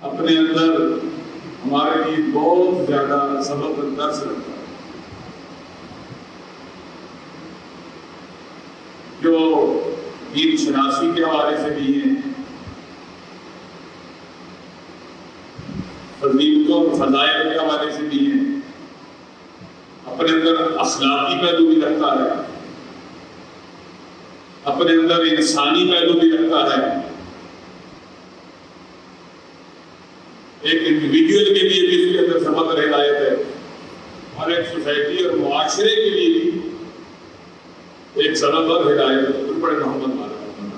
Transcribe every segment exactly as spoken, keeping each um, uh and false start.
اپنے اندر ہمارے لیے بہت زیادہ سبق اور درس رکھتا ہے، جو دین شناسی کے حوالے سے بھی ہیں، فضیلتوں اور فضائل کے حوالے سے بھی ہیں، اپنے اندر اخلاقی پہلو بھی رکھتا ہے، اپنے اندر انسانی پہلو بھی رکھتا ہے، ایک انڈیویجول کے لیے بھی اس کے اندر سبق اور ہدایت ہے، اور ایک سوسائٹی اور معاشرے کے لیے بھی ایک سبق اور ہدایت ہے۔ بڑے محمد والا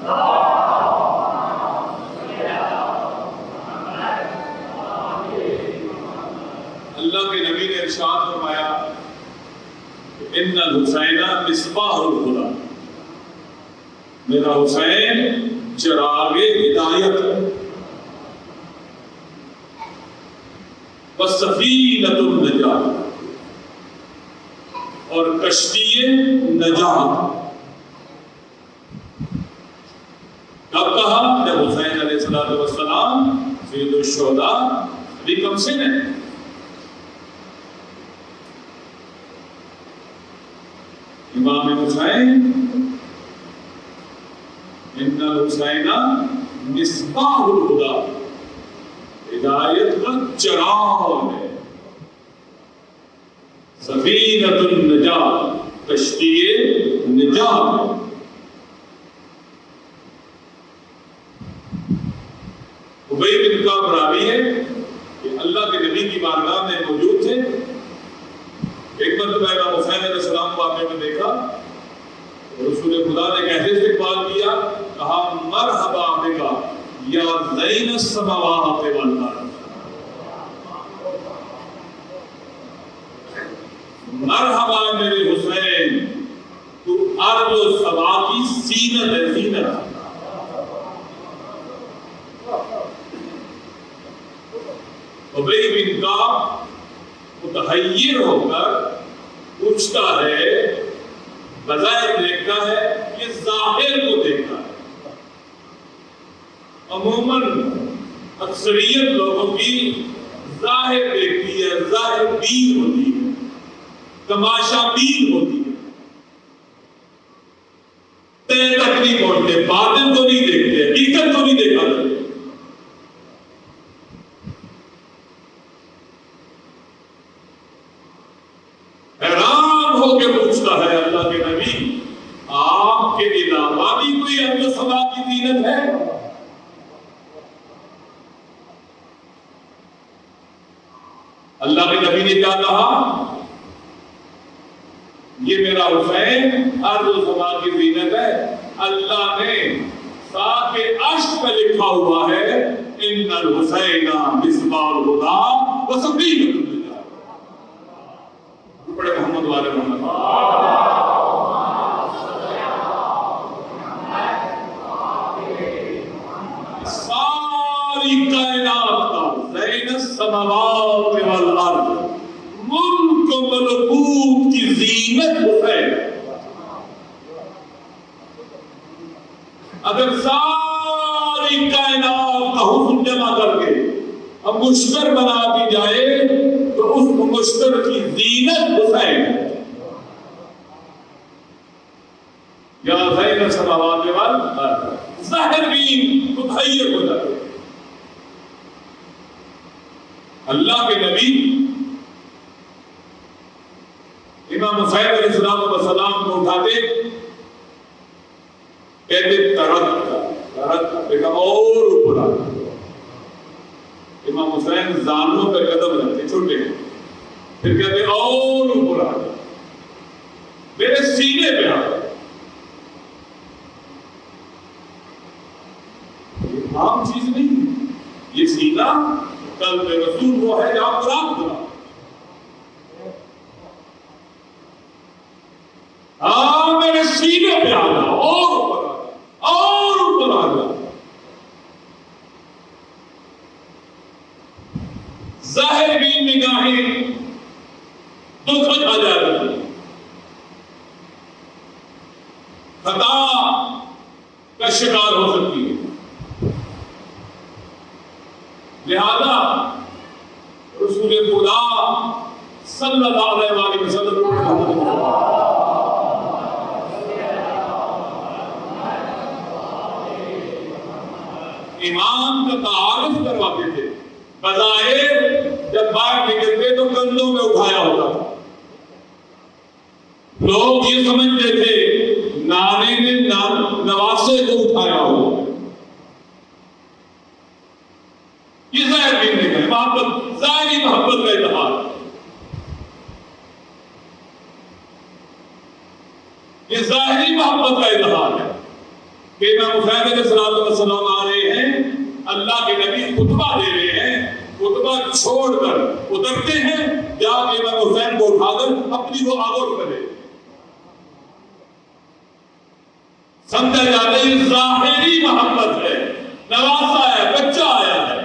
اللہ کے نبی نے ارشاد فرمایا ان الحسین مصباح الہدی، میرا حسین چراغ ہدایت ہے، وسفینۃ النجات، اور کشتی نجات۔ کب کہا؟ جب حسین علیہ الصلوۃ والسلام سید الشہداء ابھی کم سن ہے، امام حسین ان الحسین مصباح الہدی، ہدایت کا چراغ ہے، سفینۃ النجات، کشتی نجات۔ ابی بن کعب راوی ہے کہ اللہ کے نبی کی بارگاہ میں موجود تھے، ایک مرتبہ امام حسین علیہ السلام کو آپ نے دیکھا، رسول خدا نے کیسے استقبال کیا؟ کہا مرحبا بکا یا زین السماوات والارض، مرحبا میرے حسین، تو ارض و سما کی زینت ہے، زینت۔ ابی بن کعب متحیر ہو کر پوچھتا ہے، بظاہر دیکھتا ہے، یہ ظاہر کو دیکھتا ہے۔ عموماً اکثریت لوگوں کی ظاہر دیکھتی ہے، ظاہر بین ہوتی ہے، تماشا بین ہوتی ہے، تہ تک نہیں پہنچتے، باطن کو نہیں دیکھتے، حقیقت کو نہیں دیکھا جاتا۔ حیران ہو کے پوچھتا ہے اللہ کے نبی، آپ کے علاوہ بھی کوئی ارض و سما کی زینت ہے؟ اللہ کے نبی نے کیا کہا؟ یہ میرا حسین ارض و سما کی زینت ہے، اللہ نے ساق عرش پہ لکھا ہوا ہے ان الحسین مصباح الہدی وسفینۃ النجات۔ بڑے محمد والے محمد ساری کائنات کا زین السماوات والارض، ملک و ملکوت کی زینت حسین۔ اگر ساری کائنات کا حسن جمع کر کے اب مشتر بنا دی جائے تو اس مشتر کی زینت حسین ہے۔ یا زین السماوات والارض، ظاہر بھی متحیر ہو جاتے۔ اللہ کے نبی امام حسین علیہ السلام والسلام کو اٹھاتے، کہتے ترقہ ترقہ، دیکھا اور اوپر آتا۔ امام حسین زانوں پہ قدم رکھتے، چھوٹے ہیں، پھر کہتے اور اوپر آتا، میرے سینے پہ آتا۔ یہ عام چیز نہیں، یہ سینہ قلب رسول وہ ہے جہاں قرآن قرآن ہاں میرے سینے پہ آ جا، اور اوپر آ جا، اور اوپر آ جا۔ ظاہر بھی نگاہیں دکھ کھا جاتی، خطا کا شکار ہو سکتی ہے، لہذا رسول خدا صلی اللہ علیہ وسلم ایمان کا تعارف کرواتے تھے. بظاہر جب باہر نکلتے تو کندھوں میں اٹھایا ہوتا تھا. لوگ یہ سمجھتے تھے نانے نے نواسے کو اٹھایا ہو. یہ ظاہر بھی نہیں ہے محبت، ظاہری محبت کا اظہار. یہ ظاہری محبت کا اظہار ہے کہ امام حسین علیہ السلام آ رہے ہیں، اللہ کے نبی خطبہ دے رہے ہیں، خطبہ چھوڑ کر اترتے ہیں، جا کے امام حسین کو اٹھا کر اپنی وہ آغوش کرے. سمجھا جاتا ہے یہ ظاہری محبت ہے، نواسا ہے، بچہ آیا ہے.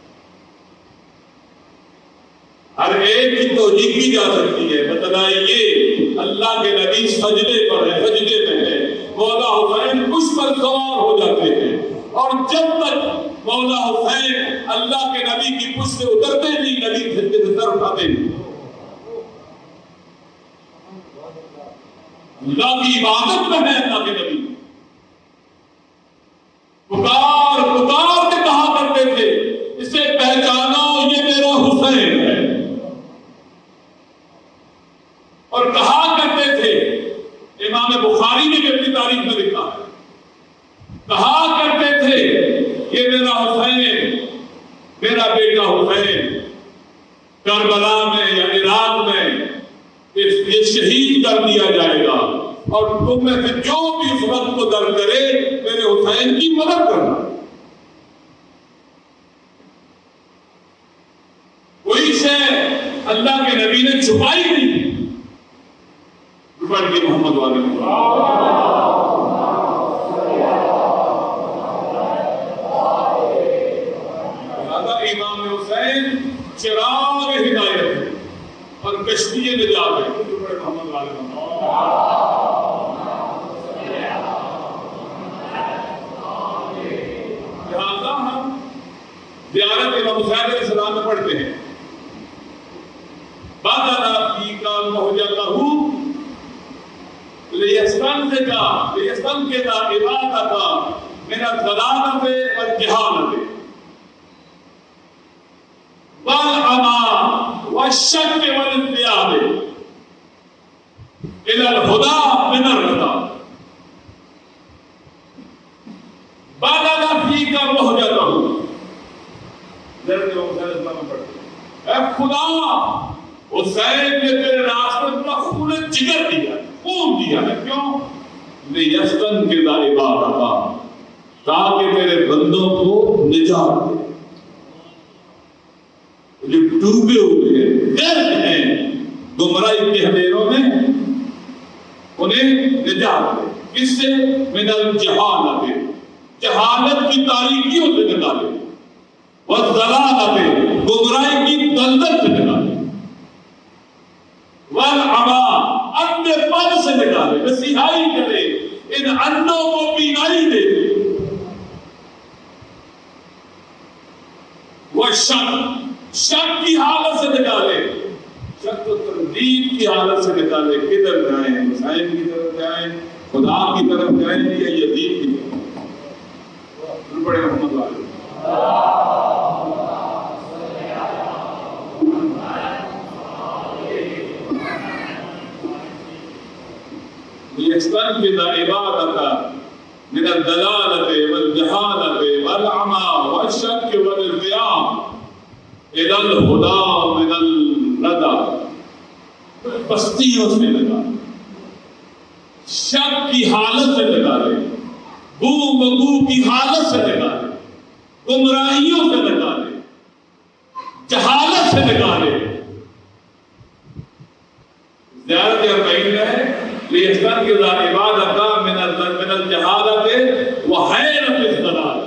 ہر ایک کی توجیہ کی جا سکتی ہے. بتلائیے اللہ کے نبی سجدے پر ہے، سجدے میں ہے، مولا حسین اس پر سوار ہو جاتے ہیں، اور جب تک مولا حسین اللہ کے نبی کی پشت سے اترتے نہیں، نبی سجدے سے سر اٹھاتے نہیں. اللہ کی عبادت میں ہے اللہ کے نبی. پکار پکار کے کہا کرتے تھے اسے پہچانو یہ میرا حسین ہے. اور کہا کرتے تھے، امام بخاری نے بھی اپنی تاریخ میں لکھا ہے، کہا کرتے تھے یہ میرا حسین، میرا بیٹا حسین کربلا میں یا عراق میں یہ شہید کر دیا جائے گا، اور تم میں سے جو بھی اس وقت کو در کرے میرے حسین کی مدد کرنا. کوئی شے اللہ کے نبی نے چھپائی نہیں. پڑھ کے محمد والے امام حسین چراغ ہدایت ہے اور کشتی نجات ہے. محمد والے لہذا ہم زیارت امام حسین علیہ السلام میں پڑھتے ہیں. بادنا فی کا محجتہ لیستنکہ لیستنکہ عبادتہ من الضلالۃ والجہالۃ والعمى والشک والانقیاد الی الہدی من الرضا. بادنا فی کا محجتہ اے خدا حسین نے تیرے راستے میں خون جگر دیا، خون دیا ہے. کیوں؟ لیستنکہ عبادتہ، تاکہ تیرے بندوں کو نجات دے. جو ڈوبے ہوئے ہیں، غرق ہیں گمراہی کے اندھیروں میں، انہیں نجات دے. کس سے؟ من الجہالۃ، جہالت کی تاریکیوں سے نکالے، والضلالۃ، گمراہی کی دلدل سے نکالے، والعمى، اندھے پن سے نکالے، مسیحائی کرے، ان اندھوں کو بینائی دے دے. والشک، شک کی حالت سے نکالے، شک و تردید کی حالت سے نکالے. کدھر جائیں؟ حسین کی طرف جائیں، خدا کی طرف جائیں یا یزید کی طرف؟ بڑے محمد والے لیستنکہ عبادتہ من الضلالۃ والجہالۃ والعمى والشک والانقیاد الی الہدی من الرضا. پستیوں سے لگا، شک کی حالت سے لگا لے، بو مبو کی حالت سے لگا لے، گمراہیوں سے لگا لے، جہالت سے لگا لے. زیارت اربعین ہے لیستنکہ عبادتہ من الجہالۃ وحیرۃ الضلال.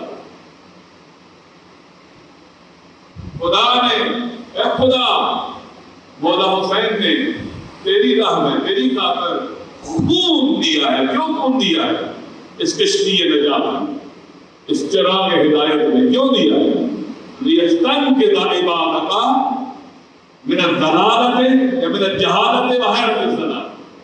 خدا نے، اے خدا، مولا حسین نے تیری راہ میں، تیری خاطر خون دیا ہے. کیوں خون دیا ہے؟ اس کشتی نجات میں، اس چراغ ہدایت میں کیوں دیا ہے؟ لِيَسْتَنْقِذَ عِبَادَكَ مِنَ الضَّلَالَةِ یا مِنَ الجَّهَالَةِ وَحَيْرَةِ الضَّلَالَةِ،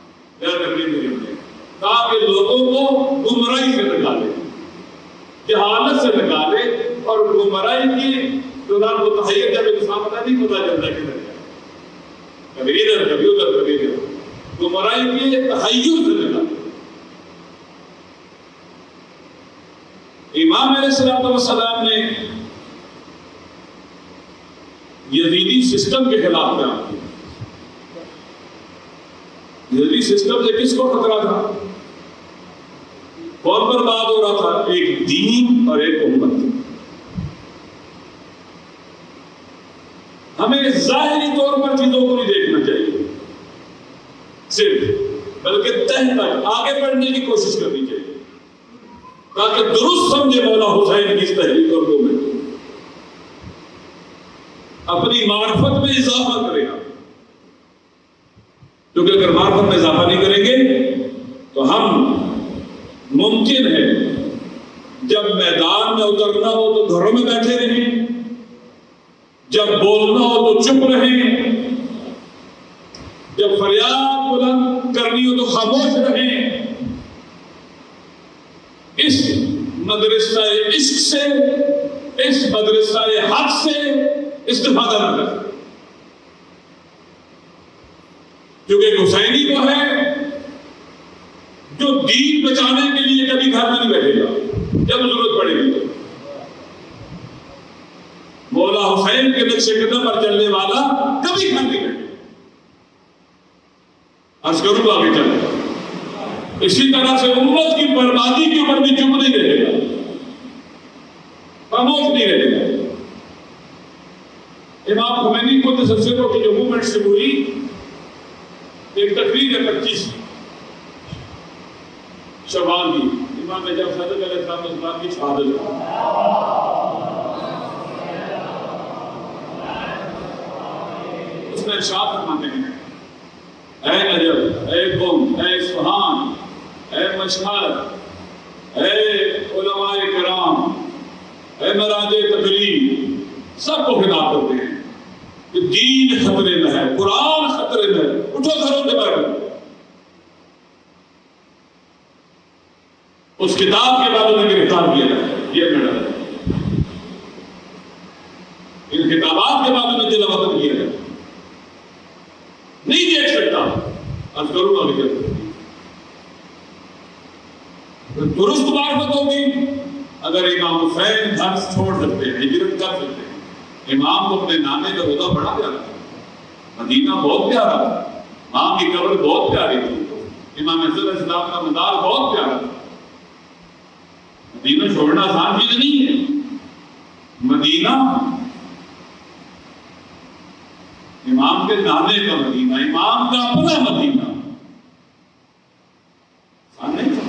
تاکہ لوگوں کو گمراہی سے نکالے، جہالت سے نکالے، اور گمراہی کی دوران وہ تحیر جب انسان کا نہیں پتا چلتا کدھر ہے، کبھی ادھر کبھی ادھر کبھی ادھر، گمراہی کی تحیر سے نکالے۔ امام علیہ السلام نے یزیدی سسٹم کے خلاف بیان کیا۔ یزیدی سسٹم سے کس کو خطرہ تھا؟ کون پر بات ہو رہا تھا؟ ایک دین اور ایک امت۔ ہمیں ظاہری طور پر چیزوں کو نہیں دیکھنا چاہیے صرف، بلکہ تہ تک آگے بڑھنے کی کوشش کرنی چاہیے تاکہ درست سمجھے مولا حسین کی اس تحریک اور کو میں اپنی معرفت میں اضافہ کرے گا، کیونکہ اگر معرفت میں اضافہ نہیں کریں گے تو ہم ممکن ہے جب میدان میں اترنا ہو تو گھروں میں بیٹھے رہیں، جب بولنا ہو تو چپ رہیں، جب فریاد بلند کرنی ہو تو خاموش رہیں، اس مدرسہ عشق سے، اس مدرسہ حق سے استفادہ نہ کریں، کیونکہ حسینی وہ ہے جو دین بچانے کے لیے کبھی گھر میں نہیں بیٹھے گا جب ضرورت پڑے گی۔ مولا حسین کے نقش قدم پر چلنے والا کبھی گھر نہیں بیٹھے گا۔ عرض کروں آگے چلے، اسی طرح سے امت کی بربادی کے اوپر بھی چپ نہیں رہے گا، خاموش نہیں رہے گا۔ امام خمینی کو تصویروں کی جو موومنٹ سے ہوئی، ایک تقریر ہے پچیس شوال کی، امام جب صدق علیہ السلام کی شہادت ہے، اس میں ارشاد فرماتے ہیں، اے نجف، اے قم، اے اصفہان، اے مشہد، اے علماء کرام، اے مراجع تقریر، سب کو خطاب کرتے ہیں کہ دین خطرے میں ہے، قرآن خطرے میں ہے، اٹھو گھروں سے باہر۔ اس کتاب کے بعد انہیں گرفتار کیا جائے، یہ میرا ہے، ان کتابات کے بعد انہیں جلا وطن کیا جائے، نہیں دیکھ سکتا۔ عرض کروں آگے چلتے، درست معرفت ہوگی اگر امام حسین گھر چھوڑ سکتے ہیں، ہجرت کر سکتے ہیں۔ امام کو اپنے نانے کا روضہ بڑا پیارا تھا، مدینہ بہت پیارا تھا، ماں کی قبر بہت پیاری تھی، امام حسن علیہ السلام کا مزار بہت پیارا تھا۔ مدینہ چھوڑنا آسان چیز نہیں ہے، مدینہ امام کے نانے کا مدینہ، امام کا اپنا مدینہ، آسان نہیں تھا،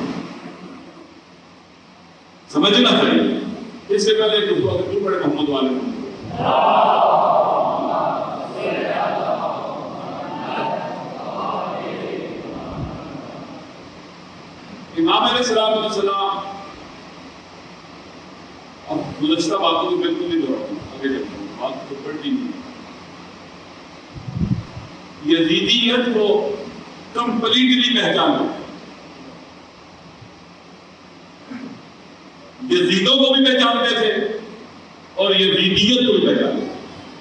سمجھنا چاہیے۔ اس سے پہلے کچھ بڑے محمد والے امام علیہ السلام، اب گزشتہ باتوں کو بالکل نہیں دوہراؤں، آگے چلتا ہوں، بات تو پڑھنی نہیں۔ یزیدیت کو کمپلیٹلی پہچانا، یزیدوں کو بھی پہچانتے تھے اور یزیدیت کو بھی پہچانتے تھے،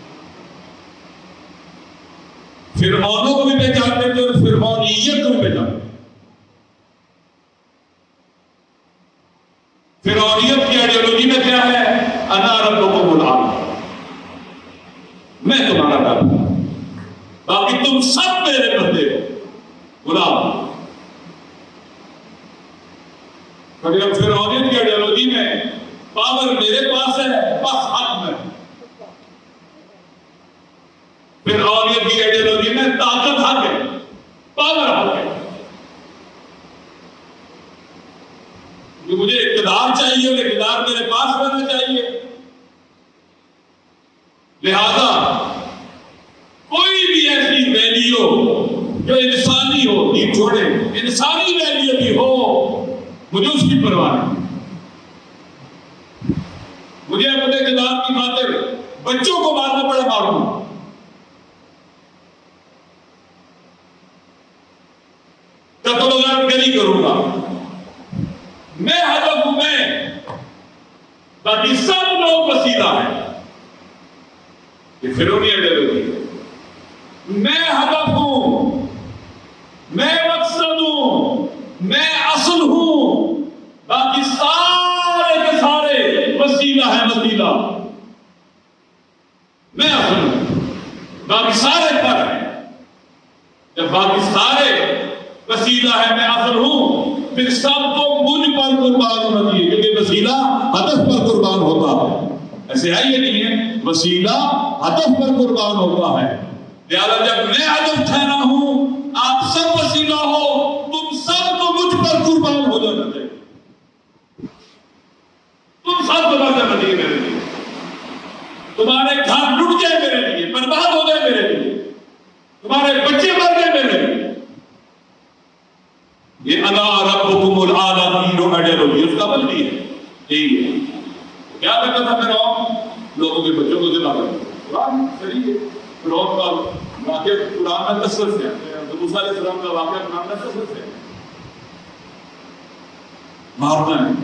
فرعونوں کو بھی پہچانتے تھے اور فرعونیت کو بھی پہچانتے تھے۔ فرعونیت کی آئیڈیالوجی میں کیا ہے؟ انا ربکم الاعلی، میں تمہارا رب ہوں، باقی تم سب میرے بندے ہو، غلام۔ فرعونیت کی آئیڈیالوجی میں پاور میرے پاس ہے، بس حق میں۔ فرعونیت کی آئیڈیالوجی میں طاقت حق ہے، پاور حق ہے، کہ مجھے اقتدار چاہیے اور اقتدار میرے پاس رہنا چاہیے، لہذا کوئی بھی ایسی ویلیو جو انسانی ہو، نہیں چھوڑے، انسانی ویلیو بھی ہو، مجھے اس کی پرواہ نہیں، مجھے اپنے اقتدار کی خاطر بچوں کو مارنا پڑے مار دوں، قتل و غارت گری کروں گا، میں ہدف ہوں، میں، باقی سب لوگ وسیلہ ہیں۔ یہ فرعونی آئیڈیالوجی ہے۔ میں ہدف ہوں، میں مقصد ہوں، میں اصل ہوں، باقی سارے کے سارے وسیلہ ہے، وسیلہ۔ میں اصل ہوں، باقی سارے پر ہیں۔ جب باقی سارے وسیلہ ہے، میں اصل ہوں، پھر سب کو مجھ پر قربان ہونا چاہیے، کیونکہ وسیلہ ہدف پر قربان ہوتا ہے۔ ایسے ہے یہ نہیں ہے، وسیلہ ہدف پر قربان ہوتا ہے۔ لہذا جب میں ہدف ٹھہرا ہوں، آپ سب وسیلہ ہو، تم سب کو مجھ پر قربان ہو جانا چاہیے، تم سب کو مر جانا چاہیے میرے لیے، تمہارے گھر ٹوٹ جائے میرے لیے، برباد ہو جائے میرے لیے، تمہارے بچے مر جائے میرے لیے۔ یہ انا ربکم الاعلی کی جو آئیڈیالوجی اس کا عمل بھی ہے، یہی ہے۔ کیا کرتا تھا فرعون؟ لوگوں کے بچوں کو ذبح کرتا تھا۔ قرآن صحیح ہے، فرعون کا واقعہ قرآن میں کثرت سے ہے، موسیٰ علیہ السلام کا واقعہ قرآن میں کثرت سے ہے، مارنا ہے۔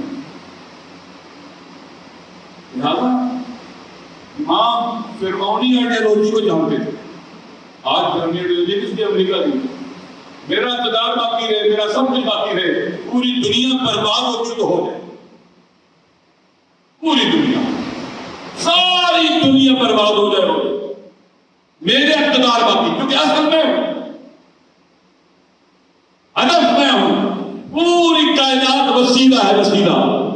لہذا امام فرعونی آئیڈیالوجی کو جانتے تھے۔ آج فرعونی آئیڈیالوجی کس کی؟ امریکہ کی۔ میرا اقتدار باقی رہے، میرا سب کچھ باقی رہے، پوری دنیا برباد ہوتی تو ہو جائے، پوری دنیا، ساری دنیا برباد ہو جائے، ہو جائے، میرے اقتدار باقی، کیونکہ اصل میں ہوں، ہدف میں ہوں، پوری کائنات وسیلہ ہے، وسیلہ۔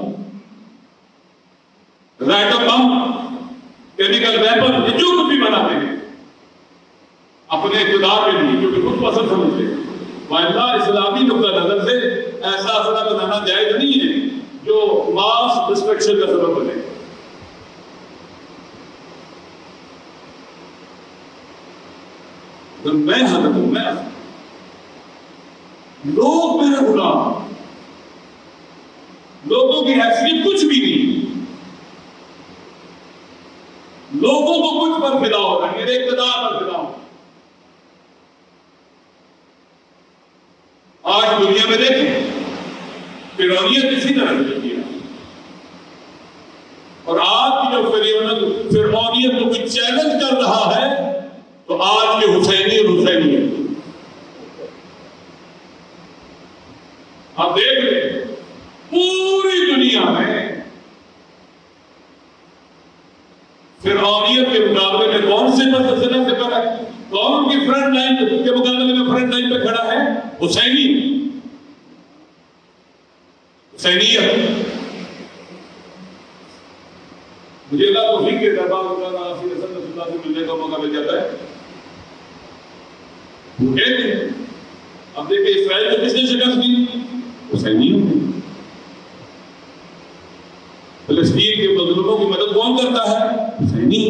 ایٹم بم، کیمیکل ویپن، یہ جو کچھ بھی بناتے ہیں اپنے اقتدار کے لیے، کیونکہ خود پسند سمجھتے ہیں۔ وائلہ اسلامی نقطہ نظر سے ایسا اسلحہ بنانا جائز نہیں ہے جو ماس ڈسٹرکشن کا سبب بنے۔ تو میں ہدف ہوں، میں لوگ میرے غلام، لوگوں کی حیثیت کچھ بھی نہیں، لوگوں کو کچھ پر فدا ہونا ہے، میرے اقتدار پر فدا ہونا۔ آج دنیا میں دیکھیں فرعونیت اسی طرح سے چلتی ہے، اور آج کی جو فرعونیت کو کوئی چیلنج کر رہا ہے تو آج کے حسینی اور حسینیت آپ دیکھ لیں، پوری دنیا میں فرعونیت کے مقابلے میں کون سے مسئلہ سے کر ہے؟ کون کی فرنٹ لائن کے مقابلے میں فرنٹ لائن پہ کھڑا ہے؟ حسینی، حسینیت۔ مجھے اللہ توفیق کے دربار ہوگا نا رسول اللہ سے ملنے کا موقع مل جاتا ہے، وہ کہتے ہیں۔ اب دیکھیں اسرائیل کو کس نے شکست دی؟ حسینیوں نے۔ فلسطین کے مظلوموں کی مدد کون کرتا ہے؟ حسینی۔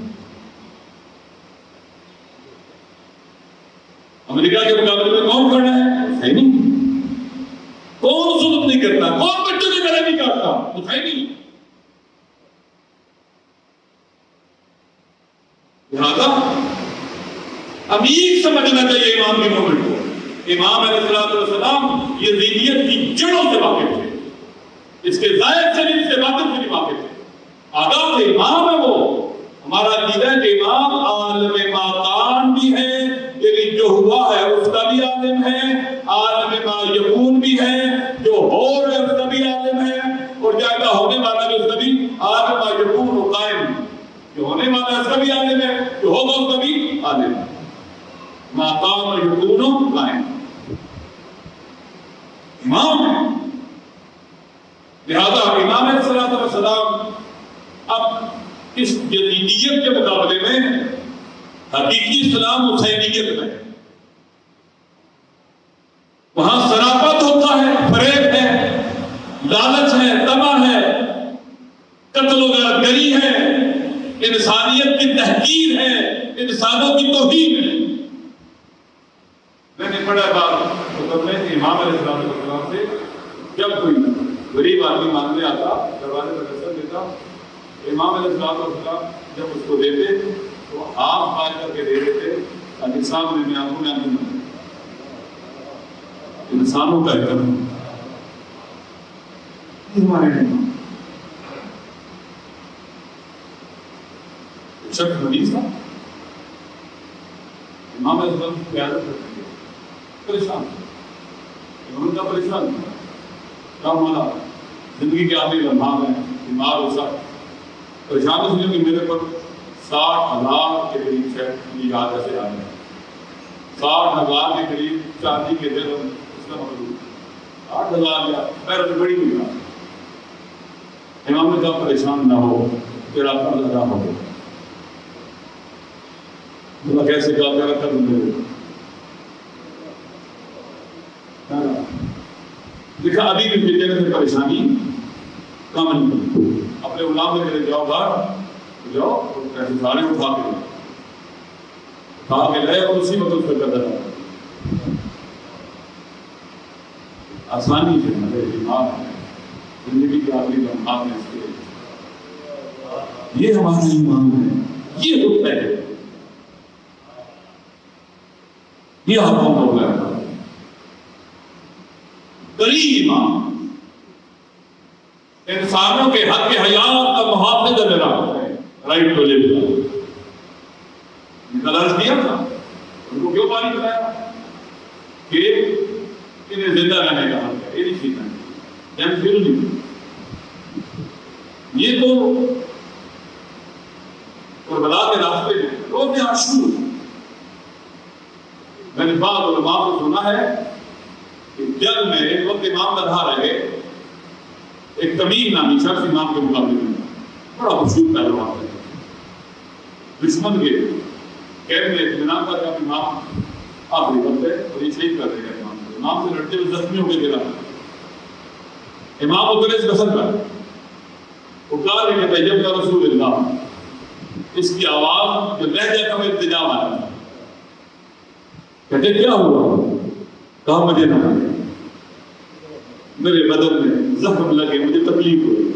امریکہ کے مقابلے میں کون کھڑا ہے؟ حسینی۔ کون ظلم نہیں کرتا؟ کون بچوں کے گلے نہیں کاٹتا؟ حسینی۔ لہذا امیر سمجھنا چاہیے امام کی مومنٹ کو۔ امام علیہ السلام یزیدیت کی جڑوں سے واقف تھے، اس کے ظاہر سے بھی، اس سے باطن سے بھی واقف تھے، آگاہ تھے، امام ہے وہ۔ ہمارا عقیدہ ہے کہ امام عالم ماکان بھی ہے، یعنی جو ہوا ہے اس کا بھی عالم ہے، عالم ما یکون بھی ہے، جو ہو رہا ہے اس کا بھی عالم ہے، اور جائے گا ہونے والا بھی اس کا بھی عالم ما یکون و قائم، جو ہونے والا اس کا بھی عالم ہے، جو ہوگا اس کا بھی عالم ہے، ماکان و یکون و قائم، امام ہے۔ لہذا امام علیہ السلام اب اس جدیدیت کے مقابلے میں حقیقی اسلام حسینیت میں، وہاں صرافت ہوتا ہے، فریب ہے، لالچ ہے، طمع ہے، قتل و غارت گری ہے، انسانیت کی تحقیر ہے، انسانوں کی توہین ہے۔ میں نے پڑھا بات مطلب میں امام علیہ السلام سے، جب کوئی غریب آدمی مانگنے آتا، دروازے پر دستک دیتا، امام علیہ السلام جب اس کو دیتے تو ہاتھ مار کر کے دے دیتے تاکہ سامنے میں آنکھوں میں آنکھوں میں انسانوں کا احترام ہمارے شخص مریض تھا، امام علیہ السلام کی قیادت کرتے ہیں، پریشان امام کا پریشان کیا مانا زندگی کے آخری لمحات ہیں، بیمار ہو سکتا پریشان اس لیے کہ میرے پر ساٹھ ہزار کے قریب شہر یاد ایسے آ رہے ہیں، ساٹھ ہزار کے قریب چاندی کے دل اس کا مطلب آٹھ ہزار یا پیر بڑی ہوئی بات۔ امام نے کہا پریشان نہ ہو تیرا قرض ادا ہو گیا۔ اللہ کیسے کہا تیرا قرض لے دیکھا ابھی بھی میری جگہ سے پریشانی کم نہیں، اپنے غلام میں چلے جاؤ گھر جاؤ پیسے سارے اٹھا کے اٹھا کے لے اور اسی وقت اس کا قدر ہے آسانی سے میرے دماغ ہے زندگی کے آخری لمحات میں اس کے یہ ہمارا ایمان ہے، یہ ہوتا ہے، یہ آپ کو ہو گیا قریب ایمان انسانوں کے حق حیات کا محافظ ہے میرا رائٹ ٹو لیو قرض دیا تھا ان کو کیوں پانی پلایا کہ انہیں زندہ رہنے کا حق ہے، یہ نہیں سیکھنا ہے جنگ پھر نہیں یہ تو کربلا کے راستے میں روز عاشور میں نے بعض علماء کو سنا ہے کہ جنگ میں ایک وقت امام تنہا رہے، ایک تمیم نامی شخص امام کے مقابلے میں بڑا مشہور پہلوان ہے، دشمن کے کیمپ میں اطمینان کا جب امام آخری وقت ہے اور یہ شہید کر دے گا امام کو، امام سے لڑتے ہوئے زخمی ہو کے گرا، امام اترے اس قسم کا پکار رہے کہ طیب کا رسول اللہ، اس کی آواز جو لہجہ کا میں التجام آیا، کہتے کیا ہوا؟ کہا مجھے نہ لگے، میرے بدن میں زخم لگے، مجھے تکلیف ہوئی،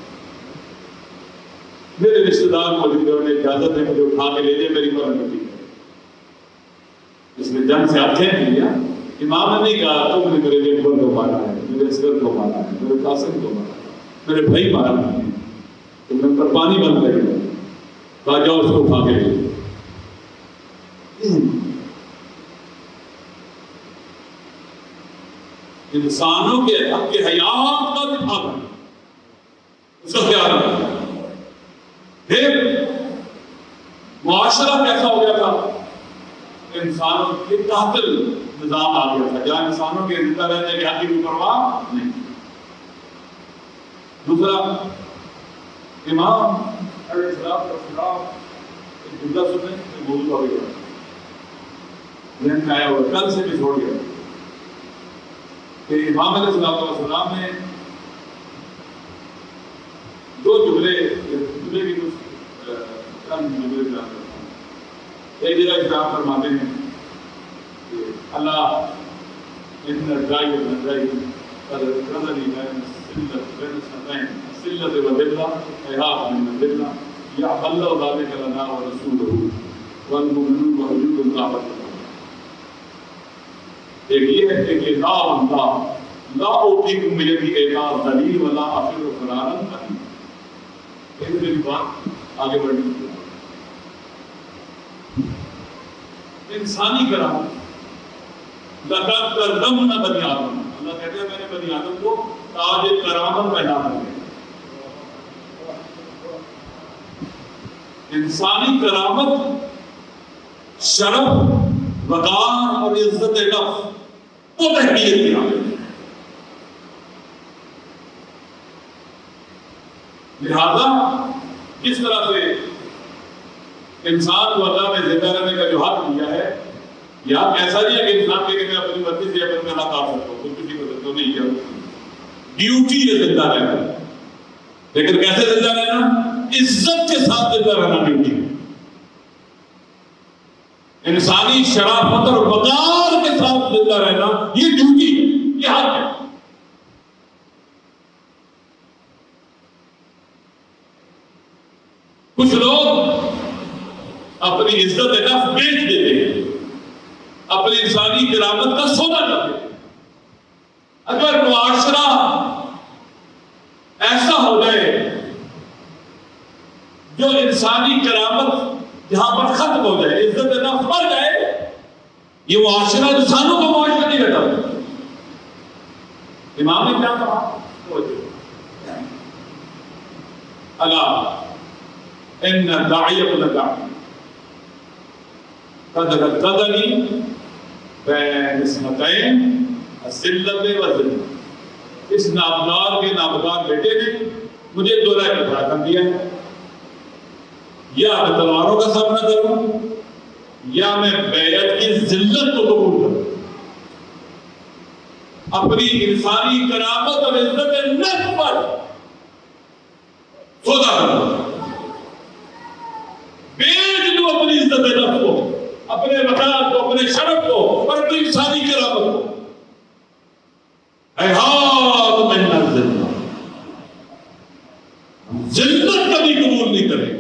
میرے رشتہ دار موجود ہے، انہیں اجازت ہے مجھے اٹھا کے لے جائے، میری مرن مٹی ہے۔ اس نے جنگ سے ہاتھ کھینچ لیا، امام نے نہیں کہا تم نے میرے جنگل کو مارا ہے، میرے اسکر کو مارا ہے، میرے قاسم کو مارا ہے، میرے بھائی مارا ہے، تم نے پر پانی بند کر دیا، کہا جاؤ اس کو اٹھا کے لے جائے۔ انسانوں کے حق کے حیات کا دفاع کرنا اس کا خیال رکھنا۔ پھر معاشرہ کیسا ہو گیا تھا؟ انسانوں کے تحت نظام آ گیا تھا جہاں انسانوں کے زندہ رہنے کے حق کی کوئی پرواہ نہیں۔ دوسرا امام علیہ السلام کا خلاف ایک جملہ سنیں کہ موضوع ہو گیا ذہن میں آیا ہوا کل سے بھی چھوڑ گیا کہ امام علیہ السلام نے دو جملے جملے کی کچھ چند جملے بیان کرتا ہوں۔ ایک جگہ اشارہ فرماتے ہیں کہ اللہ ان الرجائی والنجائی قد رضنی بین السلت بین السنتین السلت والذلہ احاط من الذلہ یعب اللہ ذالک لنا ورسولہ والمؤمنون وحجود القابت۔ ایک یہ ہے کہ لا اللہ لا اوتیکم بیدی ایقاظ دلیل ولا افر فرارن قریب۔ یہ میری بات آگے بڑھنی ہے۔ انسانی کرامت لقد کرمنا بنی آدم، اللہ کہتے ہیں میں نے بنی آدم کو تاج کرامت پہنا دیا۔ انسانی کرامت شرف وقار اور عزت نفس وہ تحقیر کی حالت ہے۔ لہذا جس طرح سے انسان کو اللہ نے زندہ رہنے کا جو حق دیا ہے، یہ حق ایسا نہیں ہے کہ انسان کے میں اپنی مرضی سے اپنے حق آ سکتا ہوں، تو کسی کو تو نہیں کیا ڈیوٹی ہے زندہ رہنا، لیکن کیسے زندہ رہنا؟ عزت کے ساتھ زندہ رہنا ڈیوٹی ہے۔ انسانی شرافت اور وقار کے ساتھ زندہ رہنا یہ ڈیوٹی ہے، یہ حق ہے۔ کچھ لوگ اپنی عزت نفس بیچ دیتے ہیں، اپنی انسانی کرامت کا سودا کرتے ہیں۔ اگر معاشرہ ایسا ہو جائے جو انسانی کرامت جہاں پر ختم ہو جائے، عزت نفس مر جائے، یہ معاشرہ انسانوں کا معاشرہ نہیں رہتا۔ امام نے کیا کہا؟ الا ان داعی ابن داعی قد رددنی بین اسمتین الذلت والذلت، اس نامدار کے نامدار بیٹے نے مجھے دو رائے کا کر دیا ہے، یا میں تلواروں کا سامنا کروں یا میں بیعت کی ذلت کو قبول کروں، اپنی انسانی کرامت اور عزت نفس پر سودا کروں، بیچ دوں اپنی عزت نفس کو، اپنے وقار کو، اپنے شرف کو اور اپنی انسانی کرامت کو۔ احاط من الذلت، ذلت کبھی قبول نہیں کرے،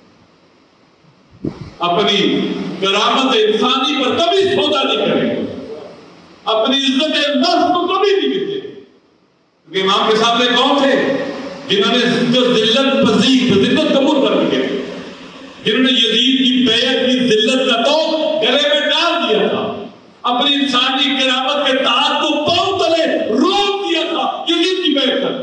اپنی کرامت انسانی پر کبھی سودا نہیں کرے، اپنی عزت نفس کو کبھی نہیں کرتے۔ کیونکہ امام کے سامنے کون تھے؟ جنہوں نے جو ذلت پذیر ذلت قبول کر چکے، جنہوں نے یزید کی بیعت کی ذلت کا تو گلے میں ڈال دیا تھا، اپنی انسانی کرامت کے تاج کو پاؤں تلے روک دیا تھا یزید کی بیعت کر۔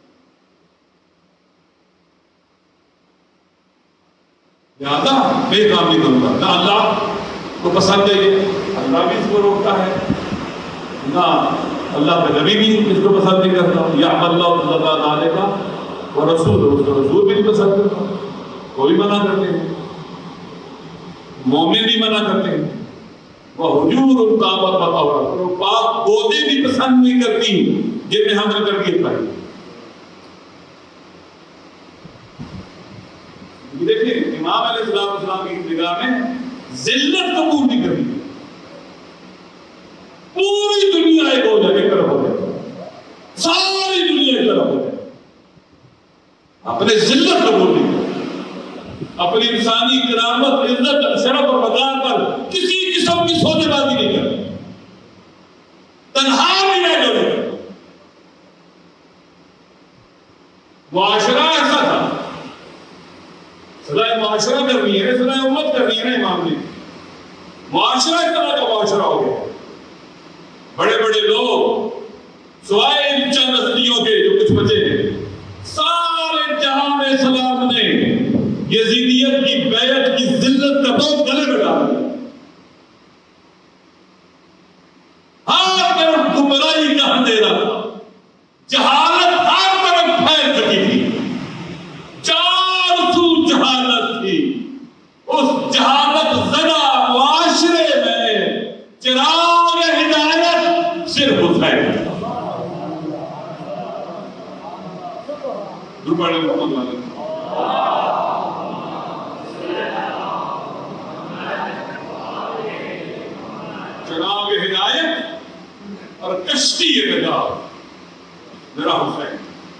لہذا بے کام نہیں کروں گا، نہ اللہ کو پسند ہے، اللہ بھی اس کو روکتا ہے، نہ اللہ کا نبی بھی اس کو پسند نہیں کرتا، یا اللہ صلی اللہ علیہ کا وہ رسول اس کو رسول بھی نہیں پسند کرتا، وہ بھی منع کرتے ہیں، مومن بھی منع کرتے ہیں، وہ حجور ان کا اور پاک پودے بھی پسند نہیں کرتی جن میں ہم نے تربیت پائی۔ دیکھیں امام علیہ السلام کی نگاہ میں ذلت قبول نہیں کرتی، پوری دنیا ایک ہو جائے، ایک طرف ہو جائے، ساری دنیا ایک طرف ہو جائے، اپنے ذلت قبول نہیں کرتی، اپنی انسانی کرامت، عزت، شرف اور وقار پر کسی قسم کی سودے بازی نہیں کرتی، تنہا بھی رہ جائے۔ معاشرہ ایسا تھا، صلاح معاشرہ کرنی ہے، صلاح امت کرنی ہے نا امام نے، معاشرہ اس طرح کا معاشرہ ہو گیا، بڑے بڑے لوگ سوائے ان چند ہستیوں کے جو کچھ بچے ہیں، سارے جہان اسلام نے یزیدیت کی بیعت کی ذلت کا بہت گلے میں ڈال دیا، ہر طرف گمراہی کا اندھیرا تھا، جہالت ہر طرف پھیل چکی تھی، چار سو جہالت تھی، اس جہالت زدہ معاشرے میں چراغ ہدایت صرف حسین تھا۔ دربار محمد والے چراغ ہدایت اور کشتی نجات میرا حسین،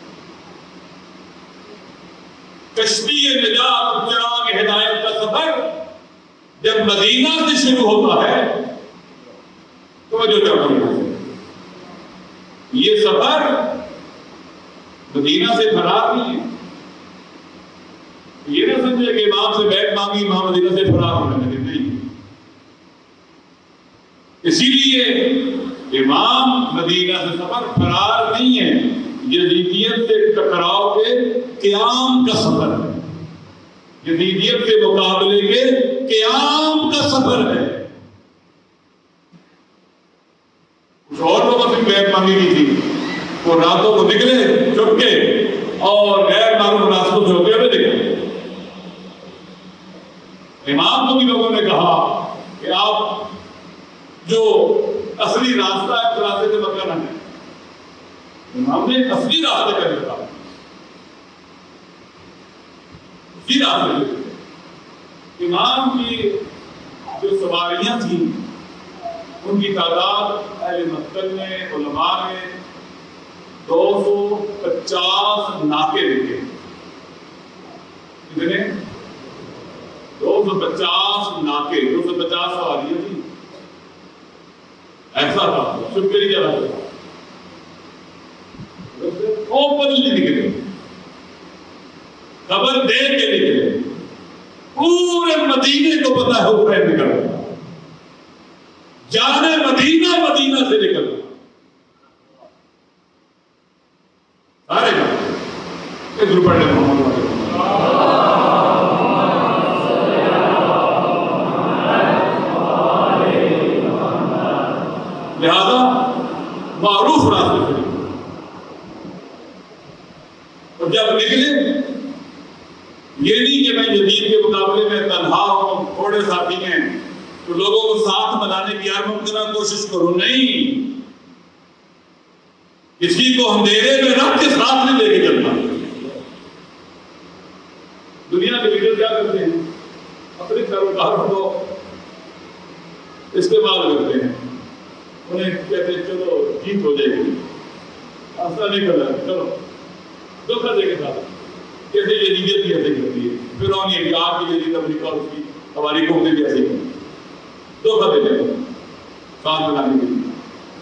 کشتی نجات اور چراغ ہدایت کا سفر جب مدینہ سے شروع ہوتا ہے توجہ چاہیے، یہ سفر مدینہ سے فرار نہیں ہے، یہ نہ سمجھے کہ امام سے بیعت مانگی امام مدینہ سے فرار ہونے لگے، نہیں، اسی لیے امام مدینہ سے سفر فرار نہیں ہے، یزیدیت سے ٹکراؤ کے قیام کا سفر ہے، یزیدیت کے مقابلے کے قیام کا سفر ہے۔ کچھ اور لوگوں سے بیعت مانگی گئی تھی، وہ راتوں کو نکلے چھپ کے اور غیر معروف راستوں سے ہوتے ہوئے نکلے، امام کو بھی لوگوں نے کہا کہ آپ جو اصلی راستہ ہے اس راستے سے مت کرنا ہے، امام نے اصلی راستے کا دکھا، اسی راستے سے امام کی جو سواریاں تھیں ان کی تعداد اہل مکتب میں علماء نے دو سو پچاس ناکے دیکھے، کتنے دو سو پچاس ناکے، دو سو پچاس سواریاں تھی، ایسا تھا چپ کری جا رہا تھا اوپنلی نکلے، خبر دے کے نکلے، پورے مدینے کو پتا ہے وہ کہیں نکل رہا، جانے مدینہ مدینہ سے نکل رہا، سارے جانے ایک روپے نے محمد والے لہذا معروف راستے سے، اور جب نکلے یہ نہیں کہ میں یزید کے مقابلے میں تنہا ہوں، تھوڑے ساتھی ہیں تو لوگوں کو ساتھ بنانے کی ہر ممکنہ کوشش کرو، نہیں، کسی کو اندھیرے میں رکھ کے ساتھ نہیں لے کے چلنا۔ دنیا کے لیڈر کیا کرتے ہیں؟ اپنے سروکاروں کو استعمال کرتے ہیں، انہیں کہتے ہیں چلو جیت ہو جائے گی، ایسا نہیں کرنا، چلو دھوکہ دے کے ساتھ کیسے یہ نیت بھی ایسے کرتی ہے، پھر اور یہ کہ آپ کی جدید امریکہ اور اس کی ہماری قومیں بھی ایسے کرتی ہیں، دھوکہ دے دیتے ہیں ساتھ بنانے کے لیے۔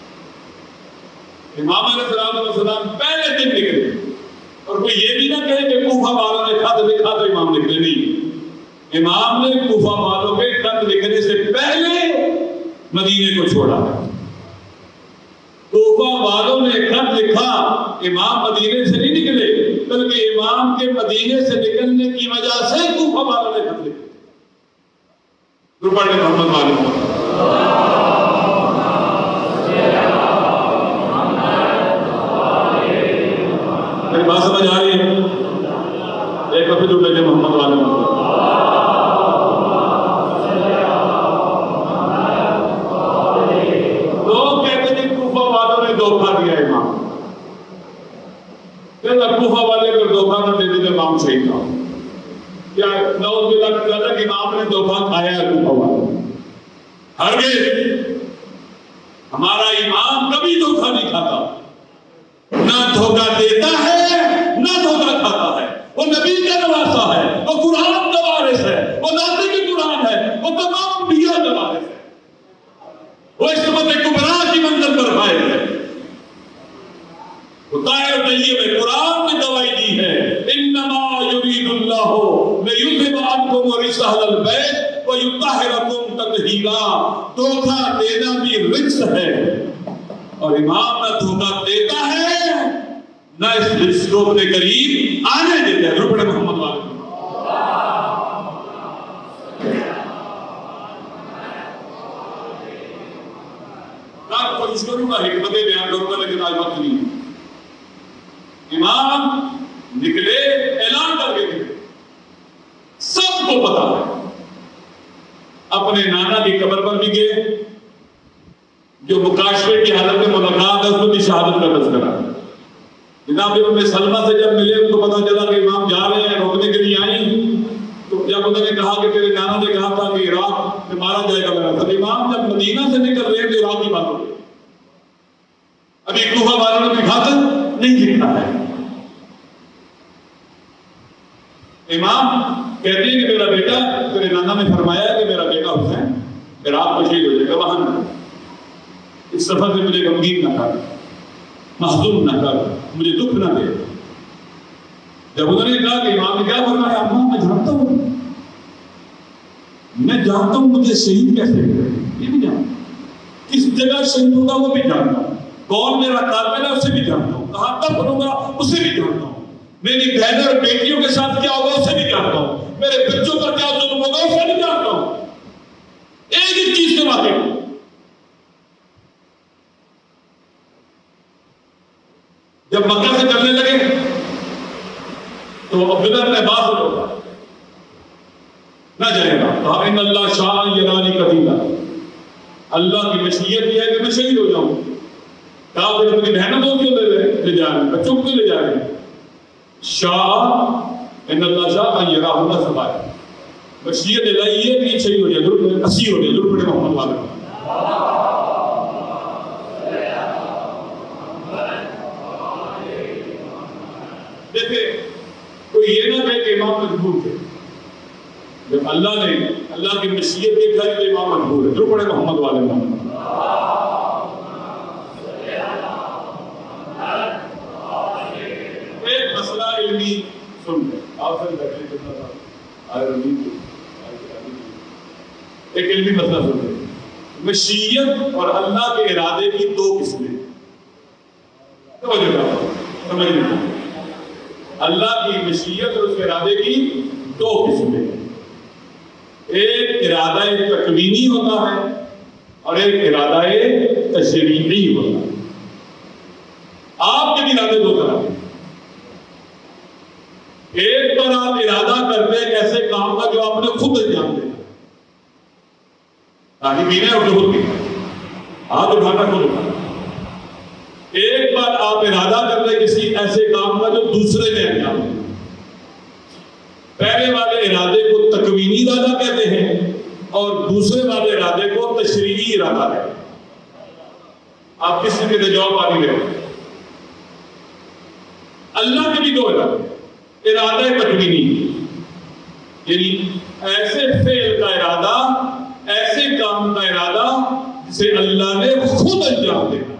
امام علیہ السلام پہلے دن نکلے، اور کوئی یہ بھی نہ کہے کہ کوفہ والوں نے خط لکھا تو امام نکلے، نہیں، امام نے کوفہ والوں کے خط لکھنے سے پہلے مدینے کو چھوڑا ہے۔ کوفہ والوں نے خط لکھا، امام مدینے سے نہیں نکلے، بلکہ امام کے مدینے سے نکلنے کی وجہ سے کوفہ والوں نے خط لکھا۔ درپڑ محمد والے میری بات سمجھ آ رہی ہے؟ ایک کافی جو بیٹے محمد والے لوگ کہتے ہیں کوفہ والوں نے دھوکہ دیا امام، کوفہ والے کو دھوکہ نہ دے دیتے امام صحیح تھا، کیا نعوذ باللہ کہتا کہ امام نے دھوکہ کھایا ہے کوفہ والوں؟ ہرگز، ہمارا امام کبھی دھوکہ نہیں کھاتا، نہ دھوکہ دیتا ہے نہ دھوکہ کھاتا ہے، وہ نبی کا نواسا ہے، وہ قرآن کا وارث ہے، وہ ناطق قرآن ہے، وہ تمام انبیاء کا وارث ہے، وہ عصمت کبریٰ کی منزل پر فائز ہے۔ طاہر طیب قرآن نے گواہی دی ہے، انما یرید اللہ لیذھب عنکم الرجس اہل البیت ویطہرکم تطہیرا۔ دھوکہ دینا بھی رجس ہے، اور امام نہ دھوکہ دیتا ہے نہ اس رجس کو اپنے قریب آنے دیتا ہے۔ رکن محمد والے میں کوشش کروں گا حکمتیں بیان کروں گا، لیکن آج وقت نہیں ہے۔ امام نکلے، اعلان کر کے نکلے، سب کو پتا ہے، اپنے نانا کی قبر پر بھی گئے، جو مکاشفے کی حالت میں ملاقات ہے اس کو بھی شہادت کا تذکرہ ہے۔ جناب ام سلمہ سے جب ملے ان کو پتا چلا کہ امام جا رہے ہیں، روکنے کے لیے آئیں، تو جب انہوں نے کہا کہ تیرے نانا نے کہا تھا کہ عراق میں مارا جائے گا میرا تھا، امام جب مدینہ سے نکل رہے ہیں تو عراق کی بات ہو گئی، ابھی کوفہ والوں نے بھی خط نہیں لکھا ہے۔ امام کہتے ہیں کہ میرا بیٹا، تیرے نانا نے فرمایا کہ میرا بیٹا حسین عراق کو شہید ہو جائے گا، وہاں نہ، اس سفر سے مجھے غمگین نہ کر، محزون نہ کر، مجھے دکھ نہ دے۔ جب انہوں نے کہا کہ امام نے کیا فرمایا، امام میں جانتا ہوں، میں جانتا ہوں مجھے شہید کیسے کرے، یہ بھی جانتا ہوں، کس جگہ شہید ہوگا وہ بھی جانتا ہوں، کون میرا قاتل ہے اسے بھی جانتا ہوں، کہاں تک بنوں گا اسے بھی جانتا ہوں، میری بہن اور بیٹیوں کے ساتھ کیا ہوگا اسے بھی جانتا ہوں، میرے بچوں پر کیا ظلم ہوگا اسے بھی جانتا ہوں، ایک ہی چیز سے واقف ہوں۔ جب مکہ سے چلنے لگے تو عبداللہ بن عباس ہوگا نہ جائے گا، کہا ان اللہ شاء یرانی قتیلا، اللہ کی مشیت یہ ہے کہ میں شہید ہو جاؤں۔ کہا پھر اپنی بہنوں کو کیوں لے لے جا رہے ہیں، بچوں کو کیوں لے جا رہے ہیں؟ شاء ان اللہ شاء یرا، اللہ سبحانہ مشیت الہی ہے کہ شہید ہو جائے، ضرور اسی ہو جائے، ضرور پڑے محمد والے۔ دیکھیں کوئی یہ نہ کہے کہ امام مجبور تھے، جب اللہ نے اللہ کی مشیت دکھائی تو امام مجبور ہے. ضرور پڑھے محمد والے محمد. ایک مسئلہ علمی سن لیں آپ سے بیٹھے کرنا تھا. ایک علمی مسئلہ سن لیں. مشیت اور اللہ کے ارادے کی دو قسمیں. سمجھ لیں اللہ کی مشیت اور اس کے ارادے کی دو قسمیں. ایک ارادہ تکوینی ہوتا ہے اور ایک ارادہ تشریعی ہوتا ہے. آپ کے بھی ارادے دو طرح ہیں. ایک پر آپ ارادہ کرتے ہیں ایسے کام کا جو آپ نے خود انجام دینا تاکہ پینا اور خود پینا ہاتھ اٹھانا خود اٹھانا. ایک بار آپ ارادہ کرتے ہیں کسی ایسے کام کا جو دوسرے نے انجام دینا. پہلے والے ارادے کو تکوینی ارادہ کہتے ہیں اور دوسرے والے ارادے کو تشریعی ارادہ کہتے ہیں. آپ کس سے جواب پانی لے. اللہ کے بھی دو ارادے. ارادہ تکوینی یعنی ایسے فعل کا ارادہ ایسے کام کا ارادہ جسے اللہ نے خود انجام دینا.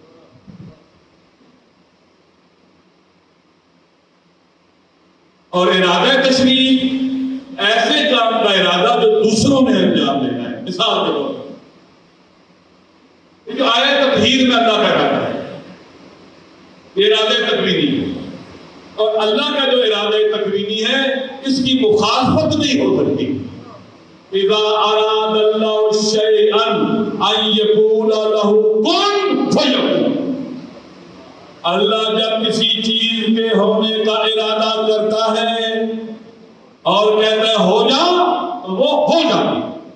اور ارادہ تشریعی ایسے کام کا ارادہ جو دوسروں نے انجام دینا ہے. مثال کے طور پر جو آیت تطہیر میں اللہ کا ارادہ ہے یہ ارادہ تکوینی ہے. اور اللہ کا جو ارادہ تکوینی ہے اس کی مخالفت نہیں ہو سکتی. اذا اراد اللہ شیئا ان یقول له کن فیکون. اللہ جب کسی چیز کے ہونے کا ارادہ کرتا ہے اور کہتا ہے ہو جا تو وہ ہو جاتی.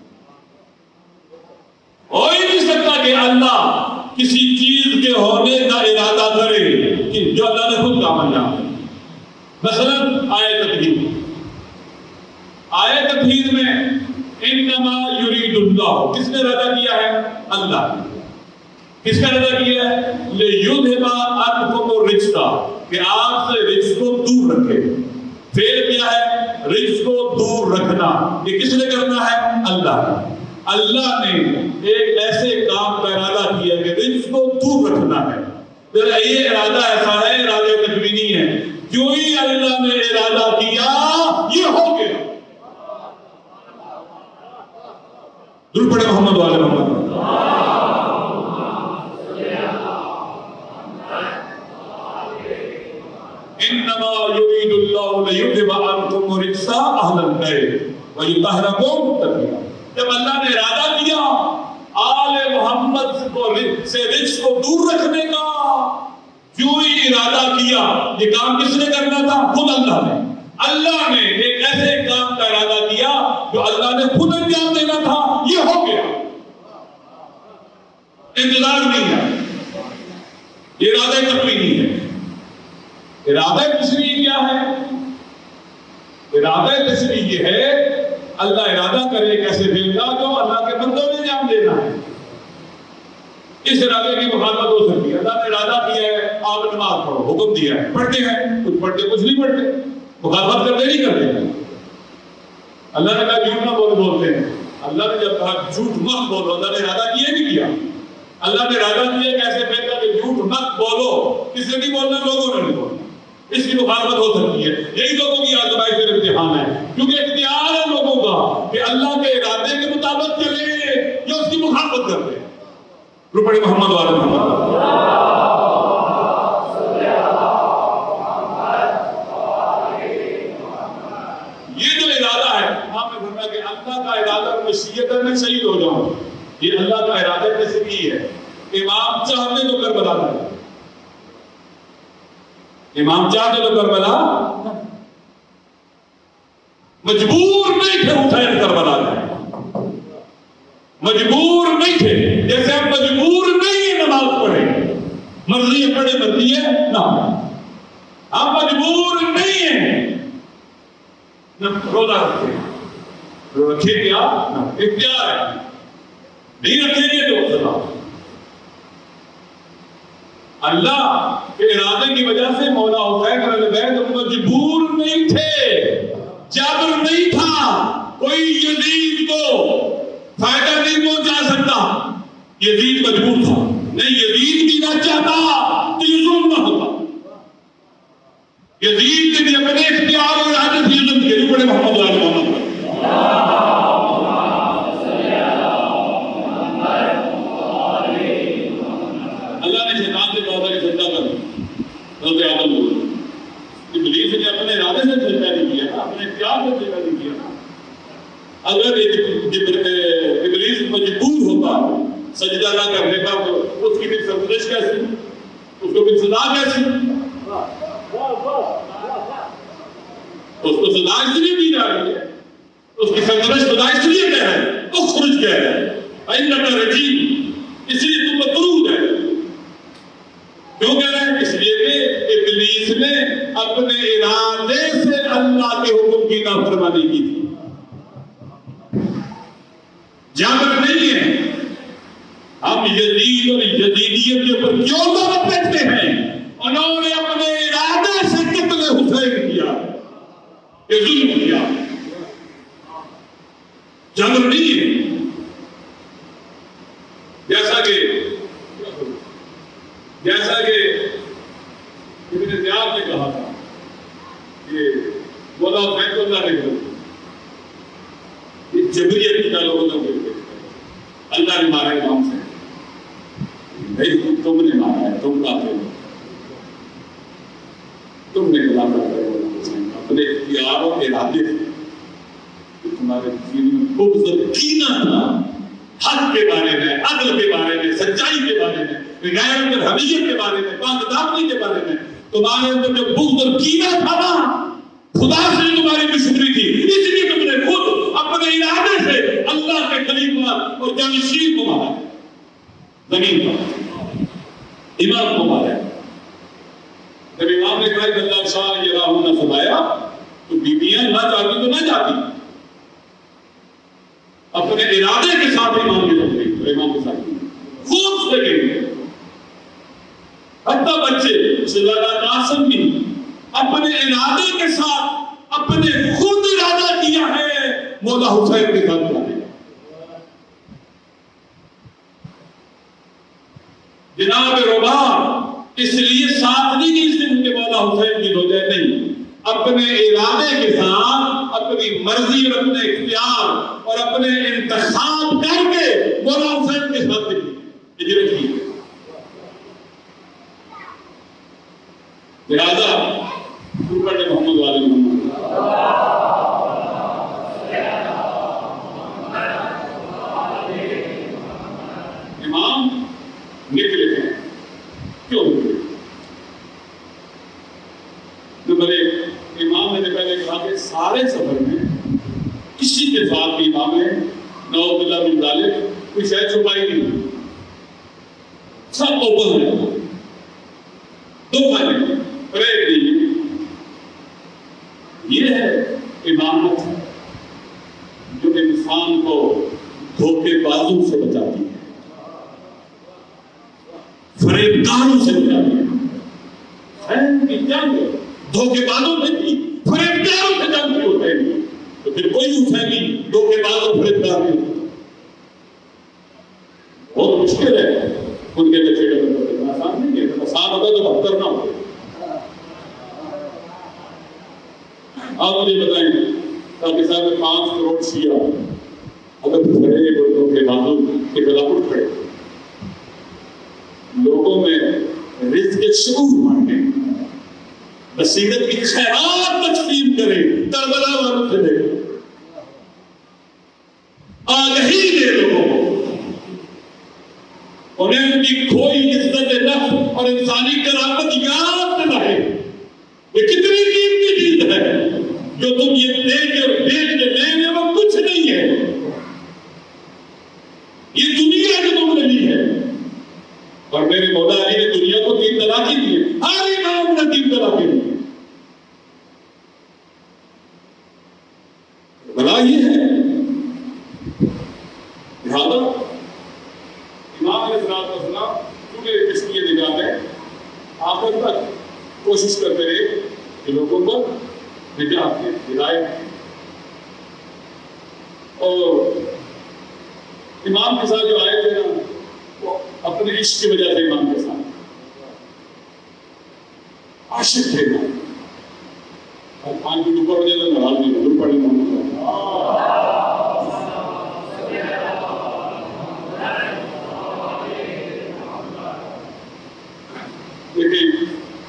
ہو ہی نہیں سکتا کہ اللہ کسی چیز کے ہونے کا ارادہ کرے کہ جو اللہ نے خود کام انجام دے. مثلا آیت تطہیر آیت تطہیر میں انما یرید اللہ کس نے ارادہ کیا ہے؟ اللہ. کس کا ارادہ کیا ہے؟ لیذھب عنکم الرجس کہ آپ سے رجس کو دور رکھے. فعل کیا ہے؟ رجس کو دور رکھنا. یہ کس نے کرنا ہے؟ اللہ. اللہ نے ایک ایسے کام کا ارادہ کیا کہ رجس کو دور رکھنا ہے. یہ ارادہ ایسا ہے ارادہ تکوینی ہے. جو ہی اللہ نے ارادہ کیا یہ ہو گیا. درود پڑھے محمد والے محمد. انما یرید اللہ لیذھب عنکم الرجس اہل البیت ویطہرکم تطہیرا. جب اللہ نے ارادہ کیا آل محمد کو سے رجس کو دور رکھنے کا جو ہی ارادہ کیا یہ کام کس نے کرنا تھا؟ خود اللہ نے. اللہ نے ایک ایسے کام کا ارادہ کیا جو اللہ نے خود انجام دینا تھا یہ ہو گیا. انتظار نہیں ہے. یہ ارادہ تکوینی ہے. ارادہ تشریعی کیا ہے؟ ارادہ تشریعی یہ ہے اللہ ارادہ کرے ایک ایسے فعل کا جو اللہ کے بندوں نے انجام دینا ہے. اس ارادے کی مخالفت ہو سکتی ہے. اللہ نے ارادہ کیا ہے آپ نماز پڑھو حکم دیا ہے پڑھتے ہیں کچھ پڑھتے کچھ نہیں پڑھتے. مخالفت کرتے نہیں کرتے. اللہ نے کہا جھوٹ نہ بولو بولتے ہیں. اللہ نے جب کہا جھوٹ مت بولو اللہ نے ارادہ کیا نہیں کیا. اللہ نے ارادہ کیا کہ ایسے فعل کا کہ جھوٹ مت بولو. کس نے نہیں بولنا؟ لوگوں نے نہیں بولنا. اس کی مخالفت ہو سکتی ہے. یہی لوگوں کی آزمائش اور امتحان ہے کیونکہ اختیار ہے لوگوں کا کہ اللہ کے ارادے کے مطابق چلے یا اس کی مخالفت کرتے. روپڑے محمد والے محمد. یہ جو ارادہ ہے آپ نے فرمایا کہ اللہ کا ارادہ مشیت ہے میں شہید ہو جاؤں یہ اللہ کا ارادہ تشریعی ہے. امام چاہتے تو کربلا جائے. امام چاہتے تو کربلا مجبور نہیں تھے حسین کربلا جائے. مجبور نہیں تھے جیسے ہم مجبور نہیں ہیں نماز پڑھیں. مرضی ہے پڑھے مرضی ہے نہ ہم مجبور نہیں ہیں روزہ رکھتے ہیں. رکھے کیا اختیار ہے نہیں رکھیں گے تو سزا. اللہ کے ارادے کی وجہ سے مولا حسین رضی اللہ عنہ مجبور نہیں تھے. جبر نہیں تھا. کوئی یزید کو فائدہ نہیں پہنچا سکتا. یزید مجبور تھا. نہیں یزید بھی نہ چاہتا تو یہ ظلم نہ ہوتا. یزید نے بھی اپنے اختیار اور ارادے سے ظلم کیا. جو بڑے محمد علی محمد اللہ نے شیطان سے کہا تھا کہ سجدہ کر. حضرت آدم کو ابلیس نے اپنے ارادے سے سجدہ نہیں کیا تھا, اپنے اختیار سے سجدہ نہیں کیا تھا. اگر ابلیس مجبور ہوتا سجدہ نہ کرنے کا تو اس کی بھی سرگزش کیسی, اس کو بھی سزا کیسی؟ اس کو سزا اس لیے دی جا رہی ہے, اس کی سرگزش خدا اس لیے کہہ رہا ہے, اخرج کہہ رہا ہے انک رجیم, اس لیے تو مطرود ہے. کیوں کہہ رہا ہے؟ اس لیے کہ ابلیس نے اپنے ارادے سے اللہ کے حکم کی نافرمانی کی تھی. جابر نہیں ہے. ہم یزید اور یزیدیت کے اوپر کیوں دعوت دیتے ہیں؟ انہوں نے اپنے ارادے سے قتل حسین کیا, یہ ظلم کیا. جابر نہیں ہے. جیسا کہ جیسا کہ ابن زیاد نے کہا تھا کہ مولا حسین کو اللہ نے کہا یہ جبریت کا لوگوں نے بولتے اللہ نے مارا امام سے. نہیں تم نے مارا ہے, تم کافر ہو, تم نے غلام کر اپنے اختیار اور ارادے سے تمہارے دین میں بغض اور کینہ تھا, حق کے بارے میں, عدل کے بارے میں, سچائی کے بارے میں, غیرت اور حمیت کے بارے میں, پاکدامنی کے بارے میں تمہارے اندر جو بغض اور کینہ تھا نا, خدا سے تمہاری دشمنی تھی, اس لیے تم نے خود اپنے ارادے سے اللہ کے خلیفہ اور جانشین کو مارا, زمین پر امام کو مارا. جب امام نے کہا کہ اللہ شاہ یہ راہ نہ فرمایا تو بیویاں نہ چاہتی تو نہ جاتی, اپنے ارادے کے ساتھ امام کی ساتھ گئی, امام کے ساتھ خود سے گئی. حتیٰ بچے سزادہ قاسم بھی اپنے ارادے کے ساتھ اپنے خود ارادہ کیا ہے مولا حسین کے ساتھ جانے. جناب ربا اس لیے ساتھ نہیں کہ اس دن کے مولا حسین کی ہو جائے, نہیں, اپنے ارادے کے ساتھ اپنی مرضی اور اپنے اختیار اور اپنے انتخاب کر کے مولا حسین کے ساتھ ہجرت کی. لہذا اوپر نے محمد والی محمد امام نکلے ہیں. کیوں نکلے؟ نمبر ایک, امام نے پہلے کہا کہ سارے سفر میں کسی کے ساتھ بھی امام نے نعوذ باللہ من ذالک کوئی شے چھپائی نہیں, سب اوپن ہے. دو فائدے پریڈ نہیں, یہ ہے امامت جو انسان کو دھوکے بازوں سے بچاتی ہے, فریبکاروں سے بچاتی ہے. خیر کی جنگ دھوکے بازوں سے کی, فریبکاروں سے جنگ کی ہوتے ہیں, تو پھر کوئی حسینی دھوکے بازوں فریبکار نہیں ہوتا. بہت مشکل ہے ان کے بچے کا, آسان نہیں ہے. آسان ہوتا تو بہتر نہ ہو. آپ مجھے بتائیں پاکستان میں پانچ کروڑ شیعہ اگر کھڑے بڑوں کے بازوں کے خلاف اٹھ کھڑے, لوگوں میں رزق کے شعور مانگے, بصیرت کی خیرات تقسیم کرے, کربلا والوں سے لے آگہی دے لوگوں کو, انہیں ان کی کھوئی عزت نفس اور انسانی کرامت یاد دلائے. یہ کتنی قیمتی چیز ہے جو تم یہ دے کے اور بیچ کے لیں گے, وہ کچھ نہیں ہے. یہ دنیا جو تم نے لی ہے, اور میرے مولا علی نے دنیا کو تین طلاقیں دی ہیں, ہر امام نے تین طلاقیں دی ہیں. بلا یہ ہے لہذا امام علیہ السلام کیونکہ اس کی نگاہ میں آخر تک کوشش کرتے رہے کہ لوگوں کو نجات دے, ہدایت دے. امام کے ساتھ جو آئے تھے نا وہ اپنے عشق کی وجہ سے امام کے ساتھ عاشق تھے نا، اور پانچ منٹ اوپر ہو جائے تو ناراض نہیں ضرور پڑھیں محمد لیکن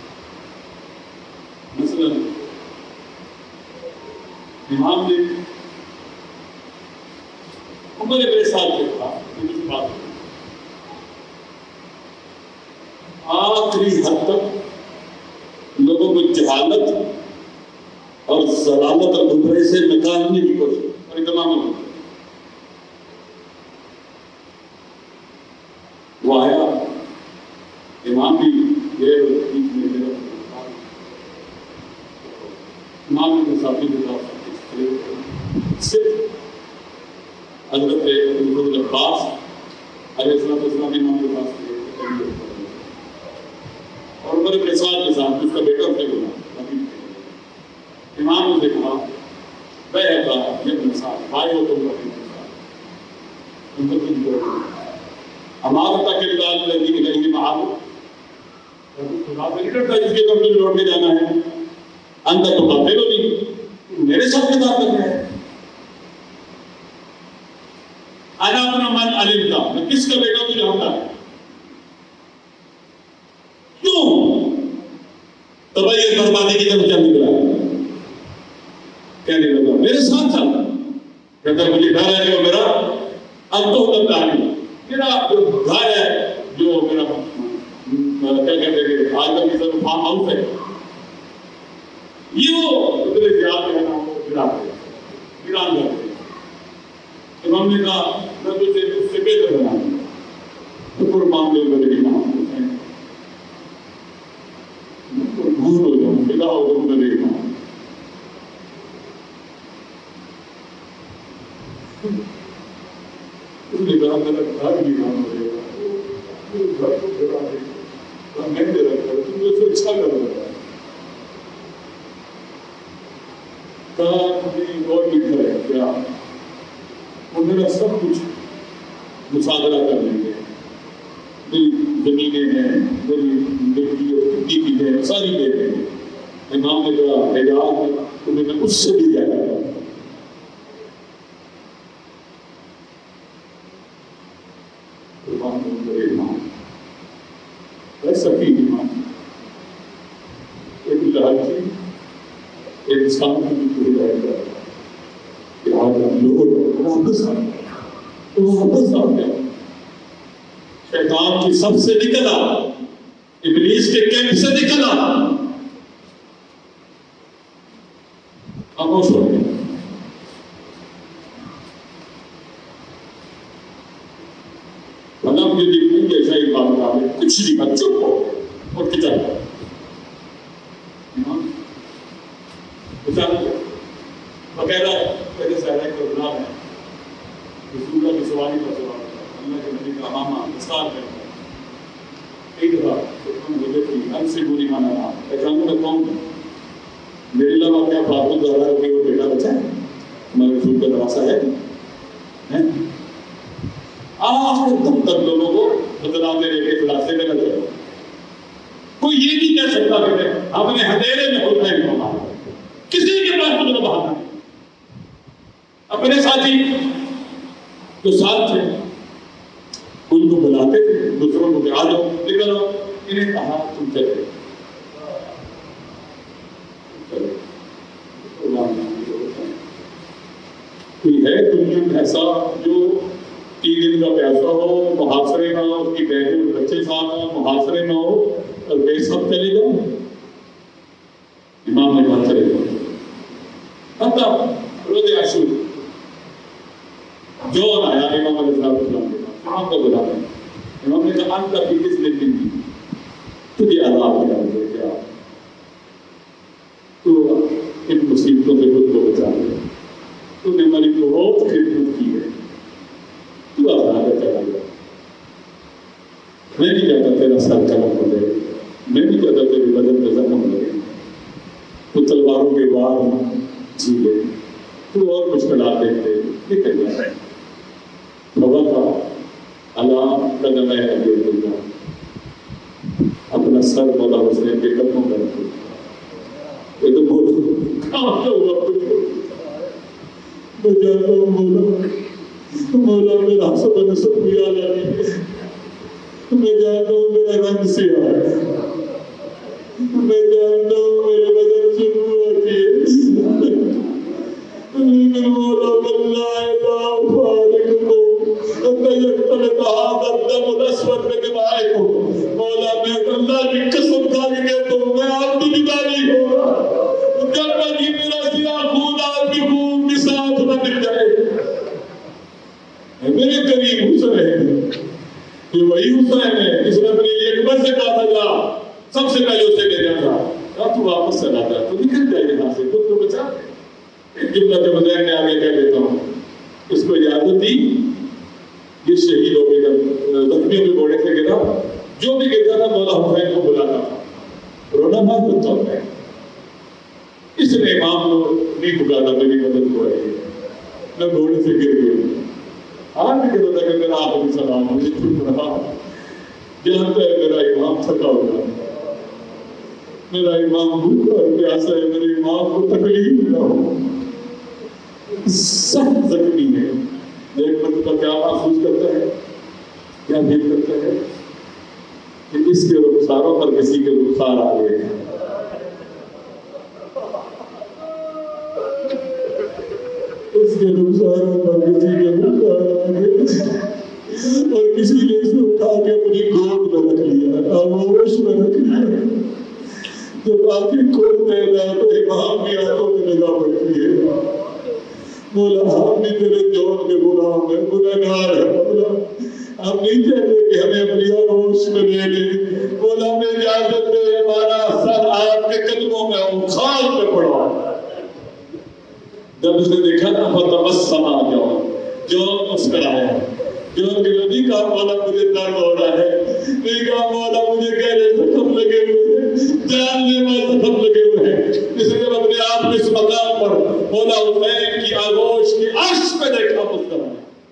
مثلا امام نے عمر میرے ساتھ دیکھا آخری حد تک لوگوں کو جہالت اور ضلالت اور گمراہی سے نکالنے کی کوشش اور تمام وہ آیا امام بھی گئے امام کے ساتھی کے ساتھ صرف حضرت عباس علیہ السلام امام کے پاس گئے اور عمر بن سعد کے ساتھ اس کا بیٹا اسے بولا امام نے کہا بیعت ابن سعد بھائی ہو تم ہمارا تک اللہ الذی الیہ معاد خدا سے نکلتا ہے جس کے تم لوٹ کے جانا ہے اندر تو باتیں لو نہیں میرے ساتھ کے ساتھ کرنا ہے انا اپنا من علمتا میں کس کا بیٹا تو جانتا ہے کیوں تبعیت بربادی کی طرف چل نکلا کہنے لگا میرے ساتھ چل کہتا مجھے ڈر ہے کہ وہ میرا اب تو ہوتا ہے میرا جو گھر ہے جو میرا کیا کہتے ہیں آج تک کی طرف فارم ہاؤس ہے یہ وہ اتنے زیادہ ہے نا وہ گرا گران جاتے ہیں امام نے کہا میں تجھے اس سے بہتر بنا دوں تو قربان دے میرے امام بھول ہو جاؤں فدا ہو جاؤں میرے امام اس نے کہا میرا گھر بھی کام کرے گا گھر کو گرا دے گا میں تیرا گھر تم نے اسے اچھا کر رہا ہے کہا مجھے اور بھی گھر ہے کیا وہ میرا سب کچھ مصادرہ کر لیں گے میری زمینیں ہیں میری بیٹی اور پتی کی ہیں ساری دے دیں گے امام نے کہا حجاز تمہیں میں اس سے بھی زیادہ کروں گا ایسا کی امام ایک لہجی ایک انسان کی پوری رائے کر کہ آج ہم لوگ واپس آ گئے واپس آ گیا شیطان کی سب سے نکلا ابلیس کے کیمپ سے نکلا خاموش ہو گئے مطلب یہ دیکھیں گے ایسا ہی بات کہا ہے کچھ نہیں کہا چپ ہو اور کچھ آتا وغیرہ پہلے سہرہ کو بنا ہے رسول اللہ کی سواری کا سوال اللہ کے نبی کا ماما دستار کرتا ہے ایک دفعہ مجھے تھی ان سے بری مانا رہا پہچانوں میں کون میرے علاوہ کیا فاطمہ زہرا روپے وہ بیٹا بچہ ہے ہمارے رسول کا نواسا ہے آخر دم تک لوگوں کو بدلاتے رہے کے خلاصے میں نہ چلو کوئی یہ نہیں کہہ سکتا کہ ہم نے ہتھیرے میں ہوتا ہے ماما کسی کے پاس مجھے بہانا نہیں اپنے ساتھی جو ساتھ تھے ان کو بلاتے تھے دوسروں کو کہ آ جاؤ نکل آؤ انہیں کہا تم چلے کوئی ہے دنیا میں ایسا جو تین دن کا پیسہ ہو محاصرے نہ ہو اس کی بہن بچے ساتھ ہو محاصرے نہ ہو اور بے سب چلے جاؤ امام نے کہا چلے جاؤ حتی روز عاشور جو آیا امام علیہ السلام کے پاس امام کو بلا رہے امام نے کہا انت فی کس دن کی تجھے عذاب دیا مجھے کیا تو ان مصیبتوں سے خود کو بچا لیا تو نے ہماری بہت خدمت کی ہے تو آزاد چلا گیا میں نہیں کہتا تیرا سر قلم ہو جائے میں نہیں کہتا تیرے بدن پہ زخم لگے تو تلواروں کے بعد جی لے تو اور مشکلات دیکھتے نکل جائے بابا کا السلام قدم ابی عبداللہ اپنا سر مولا حسین کے قدموں پر رکھو. یہ تو بہت کہاں سے ہوا کچھ میں جانتا ہوں مولا مولا میرا سب نسب بھی آ جاتی ہے. میں جانتا ہوں میرا رنگ سے آ ہے. میں جانتا ہوں میرے بدن سے روح آتی ہے. لیکن مولا واللہ لا فارقکم حتی یختلط ھذا الدم الاسود بدمائکم. مولا میں اللہ کی قسم کھا کے کہتا ہوں میں آپ کی جدا نہیں ہوگا جب تک کہ میرا سیاہ خون آپ کی خون کے ساتھ نہ مل جائے. میرے قریب حسن ہے. یہ وہی حسین ہے جس نے اپنے لیے اکبر سے کہا تھا جا سب سے پہلے اسے لے جانا کہا تو واپس چلا جا تو نکل جائے یہاں سے خود کو بچا. ایک جملہ جو حسین نے آگے کہہ دیتا ہوں اس کو اجازت دی. یہ شہید ہو گئے زخمیوں کے گھوڑے سے گرا جو بھی گرتا تھا مولا حسین کو بلاتا تھا رونا مار ہوتا ہے. اس نے امام کو نہیں پکارا میری مدد کو آئی میں گھوڑے سے گر گیا. آج بھی کہتا تھا کہ میرا آخری سلام مجھے چپ رہا جانتا ہے میرا امام تھکا ہوا میرا امام بھوکا اور پیاسا ہے. میرے امام کو تکلیف نہ ہو. سخت زخمی ہے. ایک مرتبہ کیا محسوس کرتا ہے کیا دل کرتا ہے کہ اس کے رخساروں پر کسی کے رخسار آ گئے ہیں. اس کے رخساروں پر کسی کے رخسار آ گئے اور کسی نے اسے اٹھا کے اپنی گود میں رکھ لیا آغوش میں رکھ لیا. جب آنکھیں کھولتے ہیں تو امام کی آنکھوں میں نگاہ پڑتی ہے. مولا ہم بھی تیرے جوڑ کے غلام ہیں گنہگار ہیں. مولا ہم نہیں چاہتے کہ ہمیں اپنی آغوش میں لے لیں. مولا ہمیں اجازت دے ہمارا سر آپ کے قدموں میں ہوں خاک پہ پڑا. جب اس نے دیکھا نا فتبسم آ جاؤ جو مسکرایا جو نہیں کہا مولا مجھے درد ہو رہا ہے نہیں کہا مولا مجھے گہرے زخم لگے ہوئے ہیں جان لیوا زخم لگے ہوئے ہیں. اس نے جب اپنے آپ کو اس مقام پر مولا حسین کی آغوش کی عرش پہ دیکھا مسکرایا.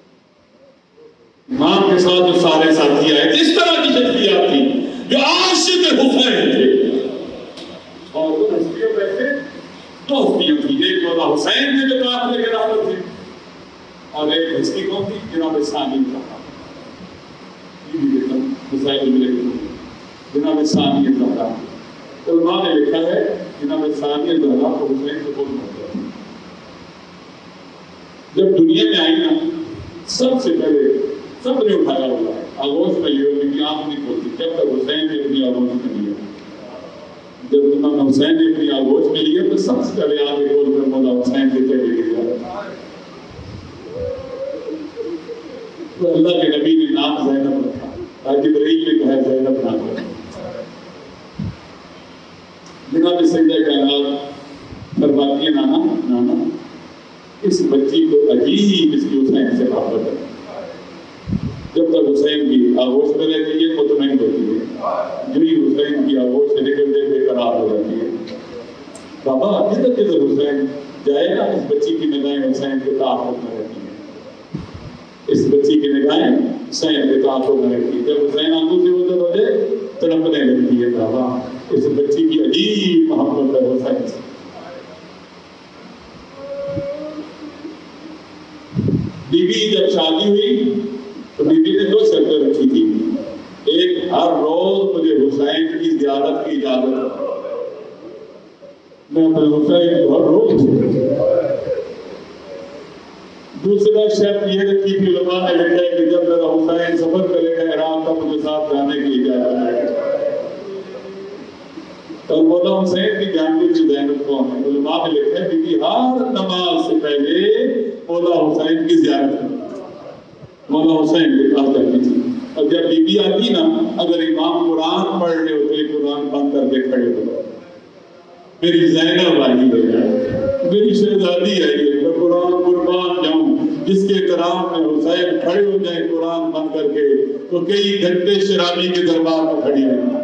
امام کے ساتھ جو سارے ساتھی آئے تھے اس طرح کی شخصیات تھی جو عاشق حسین تھے اور وہ ہستیوں میں سے دو ہستیاں تھی. ایک مولا حسین کے جو قافلے کے راہبر تھے اور ایک ہستی کون تھی جناب ثانی الزہرا. یہ بھی دیکھا مسائل میں لکھا جناب ثانی الزہرا. علماء نے لکھا ہے جناب ثانی الزہرا کو حسین سے بہت محبت ہے. جب دنیا میں آئی نا سب سے پہلے سب نے اٹھایا ہوا ہے آغوش میں لیے ان کی آنکھ نہیں کھولتی جب تک حسین نے اپنی آغوش میں لیا. جب امام حسین نے اپنی آغوش میں لیا تو سب سے پہلے آگے کھول کر مولا حسین کے چہرے گرا. تو اللہ کے نبی نے نام زینب رکھا تاکہ جبرائیل نے کہا زینب نام رکھا. جناب سیدہ کائنات فرماتی ہے نانا نانا اس بچی کو عجیب اس کی حسین سے محبت ہے. جب تک حسین کی آغوش میں رہتی ہے مطمئن ہوتی ہے جو ہی حسین کی آغوش سے نکلتے بے قرار ہو جاتی ہے. بابا جدھر جدھر حسین جائے نا اس بچی کی نگاہیں حسین کے تعاقب میں رہتی ہیں. اس بچی کی نگاہیں حسین کے تعاقب میں رہتی ہے. جب حسین آنکھوں سے ادھر ہو جائے تڑپنے لگتی ہے. بابا اس بچی کی عجیب محبت ہے حسین سے. بی بی جب شادی ہوئی تو بی بی نے دو شرطیں رکھی تھی. ایک ہر روز مجھے حسین کی زیارت کی اجازت میں اپنے حسین کو ہر روز. دوسرا شرط یہ رکھی تھی علماء نے لکھا ہے کہ جب میرا حسین سفر کرے گا احرام کا مجھے ساتھ جانے کی اجازت ہے. اور مولا حسین کی جاننے کی زینب کون ہے؟ علماء نے لکھا ہے کہ ہر نماز سے پہلے مولا حسین کی زیارت کرتی مولا حسین کے پاس جاتی تھی. اور جب بی بی آتی نا اگر امام قرآن پڑھ رہے ہوتے قرآن بند کر کے کھڑے ہوتے میری زینب آئی ہے میری شہزادی آئی ہے میں قرآن قربان جاؤں. جس کے احترام میں حسین کھڑے ہو جائیں قرآن بند کر کے تو کئی گھنٹے شرابی کے دربار میں کھڑی رہی.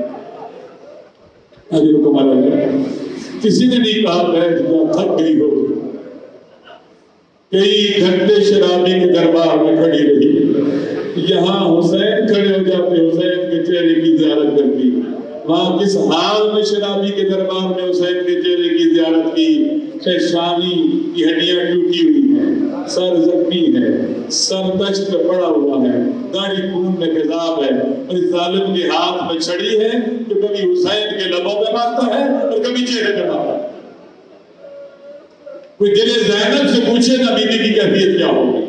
کسی نے نہیں کہا بیٹھ جا تھک گئی ہو. کئی گھنٹے شرابی کے دربار میں کھڑی رہی، یہاں حسین کھڑے ہو جاتے، حسین کے چہرے کی زیارت کرتی، وہاں کس حال میں شرابی کے دربار میں حسین کے چہرے کی زیارت کی، شانی کی ہڈیاں ٹوٹی ہوئی ہیں، سر زخمی ہے، سر دشت پہ پڑا ہوا ہے، داڑھی خون میں تیزاب ہے، اور اس ظالم کے ہاتھ میں چھڑی ہے جو کبھی حسین کے لبوں پہ مارتا ہے اور کبھی چہرے پہ مارتا ہے۔ کوئی دل زینب سے پوچھے نا بی بی کی کیفیت کیا ہوگی۔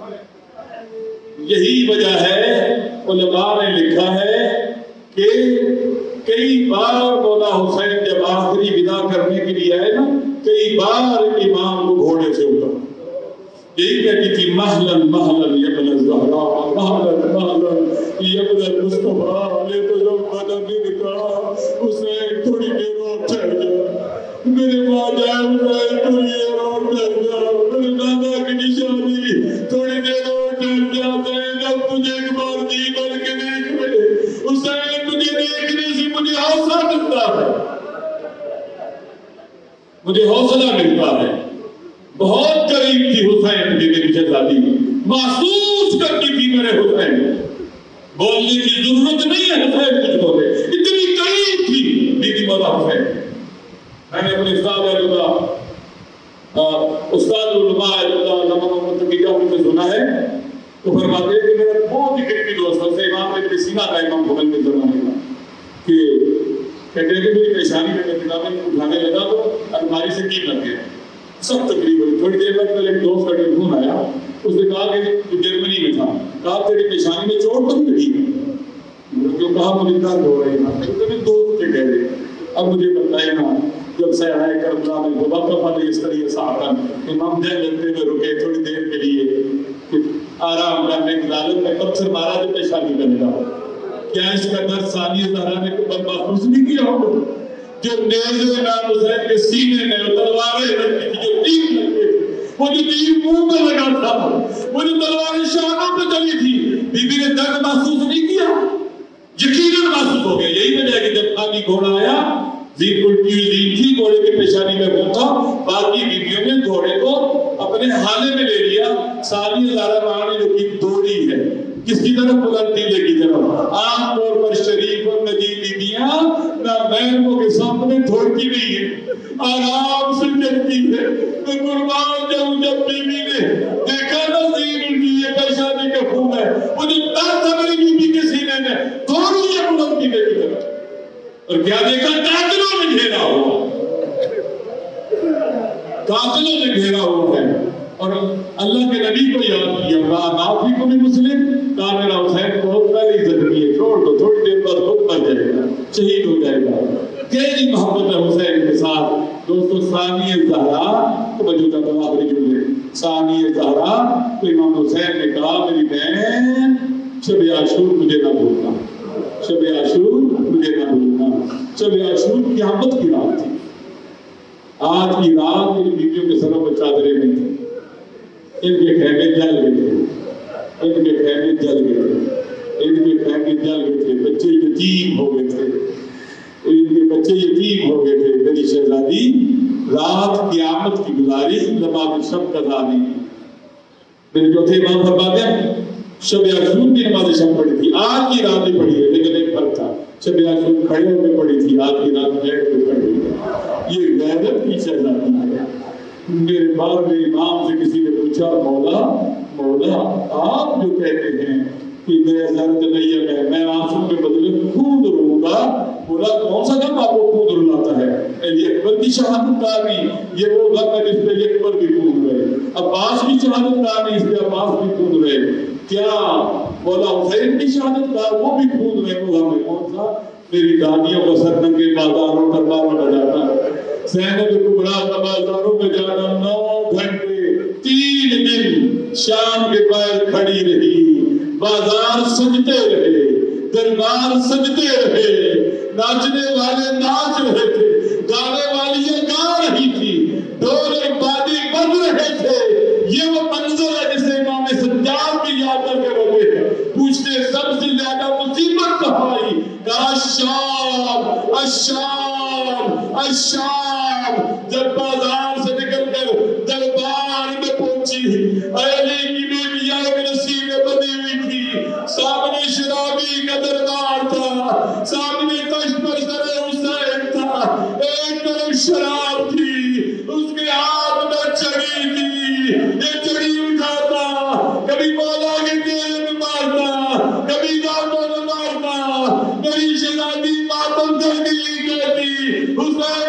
یہی وجہ ہے علماء نے لکھا ہے کہ کئی بار مولا حسین جب آخری ودا کرنے کے لیے آئے نا، کئی بار امام کو گھوڑے سے اترا، یہی کہتی تھی محلن محلن یبن الزہراء، محلن محلن یبن المصطفیٰ، یہ تو جو بدن نہیں نکلا، حسین تھوڑی دیر اور ٹھہر جا، میرے ماں جائے حسین تھوڑی دیر اور ٹھہر جا، میرے دادا کی نشانی تھوڑی دیر اور ٹھہر جا، زینب تجھے ایک بار جی بھر کے دیکھ میرے حسین، تجھے دیکھنے سے مجھے حوصلہ ملتا ہے، مجھے حوصلہ ملتا ہے۔ بہت قریب تھی حسین کی میری شہزادی، محسوس کرتی تھی میرے حسین، بولنے کی ضرورت نہیں ہے حسین کچھ بولے، اتنی قریب تھی بی بی مولا حسین۔ میں نے اپنے استاد اللہ استاد علماء اللہ علامہ محمد تقی جعفری سے سنا ہے، تو فرماتے ہیں کہ میرا بہت ہی قریبی دوست ہے امام ابن سینا کا، امام بغل کے زمانے کا، کہ کہتے ہیں کہ میری پیشانی میں کتابیں اٹھانے لگا تو الماری سے کیپ لگ گیا، سب تقریب ہوئی۔ تھوڑی دیر بعد ایک دوست کا ٹیلیفون آیا، اس نے کہا کہ جو جرمنی میں تھا، کہا تیری پیشانی میں چوٹ تو نہیں لگی؟ جو کہا مجھے درد ہو رہی ہے، تو میں دوست سے کہہ رہے اب مجھے بتائے نا جب سیارہ کربلا میں وقف علیہ السلام ساکن امام جان لگتے ہوئے رکے تھوڑی دیر کے لیے آرام کرنے کے ظالم نے پتھر مارا جو پیشانی کا لگا، کیا اس کا درد ثانیہ زہرا نے کو محسوس نہیں کیا ہوگا؟ جو نیزے امام حسین کے سینے میں تلواریں رکھی تھی، جو تیر لگے تھے، وہ جو تیر منہ میں لگا تھا، وہ جو تلواریں شانوں پہ چلی تھی، بی بی نے درد محسوس نہیں کیا؟ یقیناً محسوس ہو گیا۔ یہی وجہ ہے کہ جب خالی گھوڑا آیا، زین الٹی زین تھی، گھوڑے کی پیشانی میں وہ تھا، باقی بیویوں نے گھوڑے کو اپنے حالے میں لے لیا۔ ثانیہ زہرا مہاراجہ جو کی دوڑی ہے کس کی طرف پلٹتی لے کی طرف، عام طور پر شریف اور نجیب بیویاں نہ محرموں کے سامنے دوڑتی نہیں ہے، آرام سے چلتی ہے۔ تو قربان جاؤں جب بیوی نے دیکھا نا زین الٹی یہ پیشانی کا خون ہے، وہ جو درد تھا میری بیوی کے سینے میں، دوڑی یہ پلٹتی لے کی طرف، اور کیا دیکھا؟ قاتلوں نے گھیرا ہوا، قاتلوں نے گھیرا ہوا ہے۔ اور اللہ کے نبی کو یاد کیا، نافی کو بھی مسلم کہا میرا حسین بہت پہلے عزت کی ہے، چھوڑ دو، تھوڑی دیر بعد خود مر جائے گا، شہید ہو جائے گا۔ گہری محبت ہے حسین کے ساتھ۔ دوستو ثانیہ زہرا تو موجودہ تو آخری جملے، ثانیہ زہرا تو امام حسین نے کہا میری بہن شب عاشور مجھے نہ بھولنا، شب عاشور مجھے نہ بھولنا۔ شب عاشور قیامت کی رات تھی، آج کی رات میری بیویوں کے سروں پر چادریں نہیں تھیں، ان کے خیمے جل گئے تھے، ان کے خیمے جل گئے تھے، ان کے خیمے جل گئے تھے، بچے یتیم ہو گئے تھے، ان کے بچے یتیم ہو گئے تھے۔ میری شہزادی رات قیامت کی گزاری، نماز شب قضا نہیں۔ میرے چوتھے امام فرماتے ہیں شب عاشور کی نماز شب پڑھی تھی، آج کی رات ہی پڑھی ہے، لیکن ایک فرق تھا، شب عاشور کھڑے ہو کے پڑھی تھی، آج کی رات بیٹھ کے پڑھی ہے۔ یہ غیرت کی شہزادی ہے۔ میرے بعد میں امام سے کسی نے پوچھا مولا مولا آپ جو کہتے ہیں کہ میں زرد نہیں ہے، میں آنسو کے بدلے خود روں گا، بولا کون سا غم آپ کو خود رلاتا ہے؟ علی اکبر کی شہادت داری، یہ وہ غم ہے جس پہ علی اکبر بھی خود رہے، عباس کی شہادت داری، اس پہ عباس بھی خود رہے، کیا مولا حسین کی شہادت دار وہ بھی خود رہے؟ وہ غم ہے کون سا؟ میری دادیوں کو سر ننگے بازاروں درباروں میں جانا، زینب کبریٰ کا بازاروں میں جانا، نو گھنٹے تین دن شام کے پیر کھڑی رہی، بازار سجتے رہے، دربار سجتے رہے، ناچنے والے ناچ رہے تھے، گانے والیاں گا رہی تھی، ڈول اور بادی بج رہے تھے۔ یہ وہ منظر ہے جسے امام سجاد بھی یاد کر کے روتے ہیں، پوچھتے سب سے زیادہ مصیبت کہاں آئی؟ کہا الشام الشام الشام۔ جب بازار سے نکل کر دربار میں پہنچی میری شہزادی ماتم کر دی کہتی حسین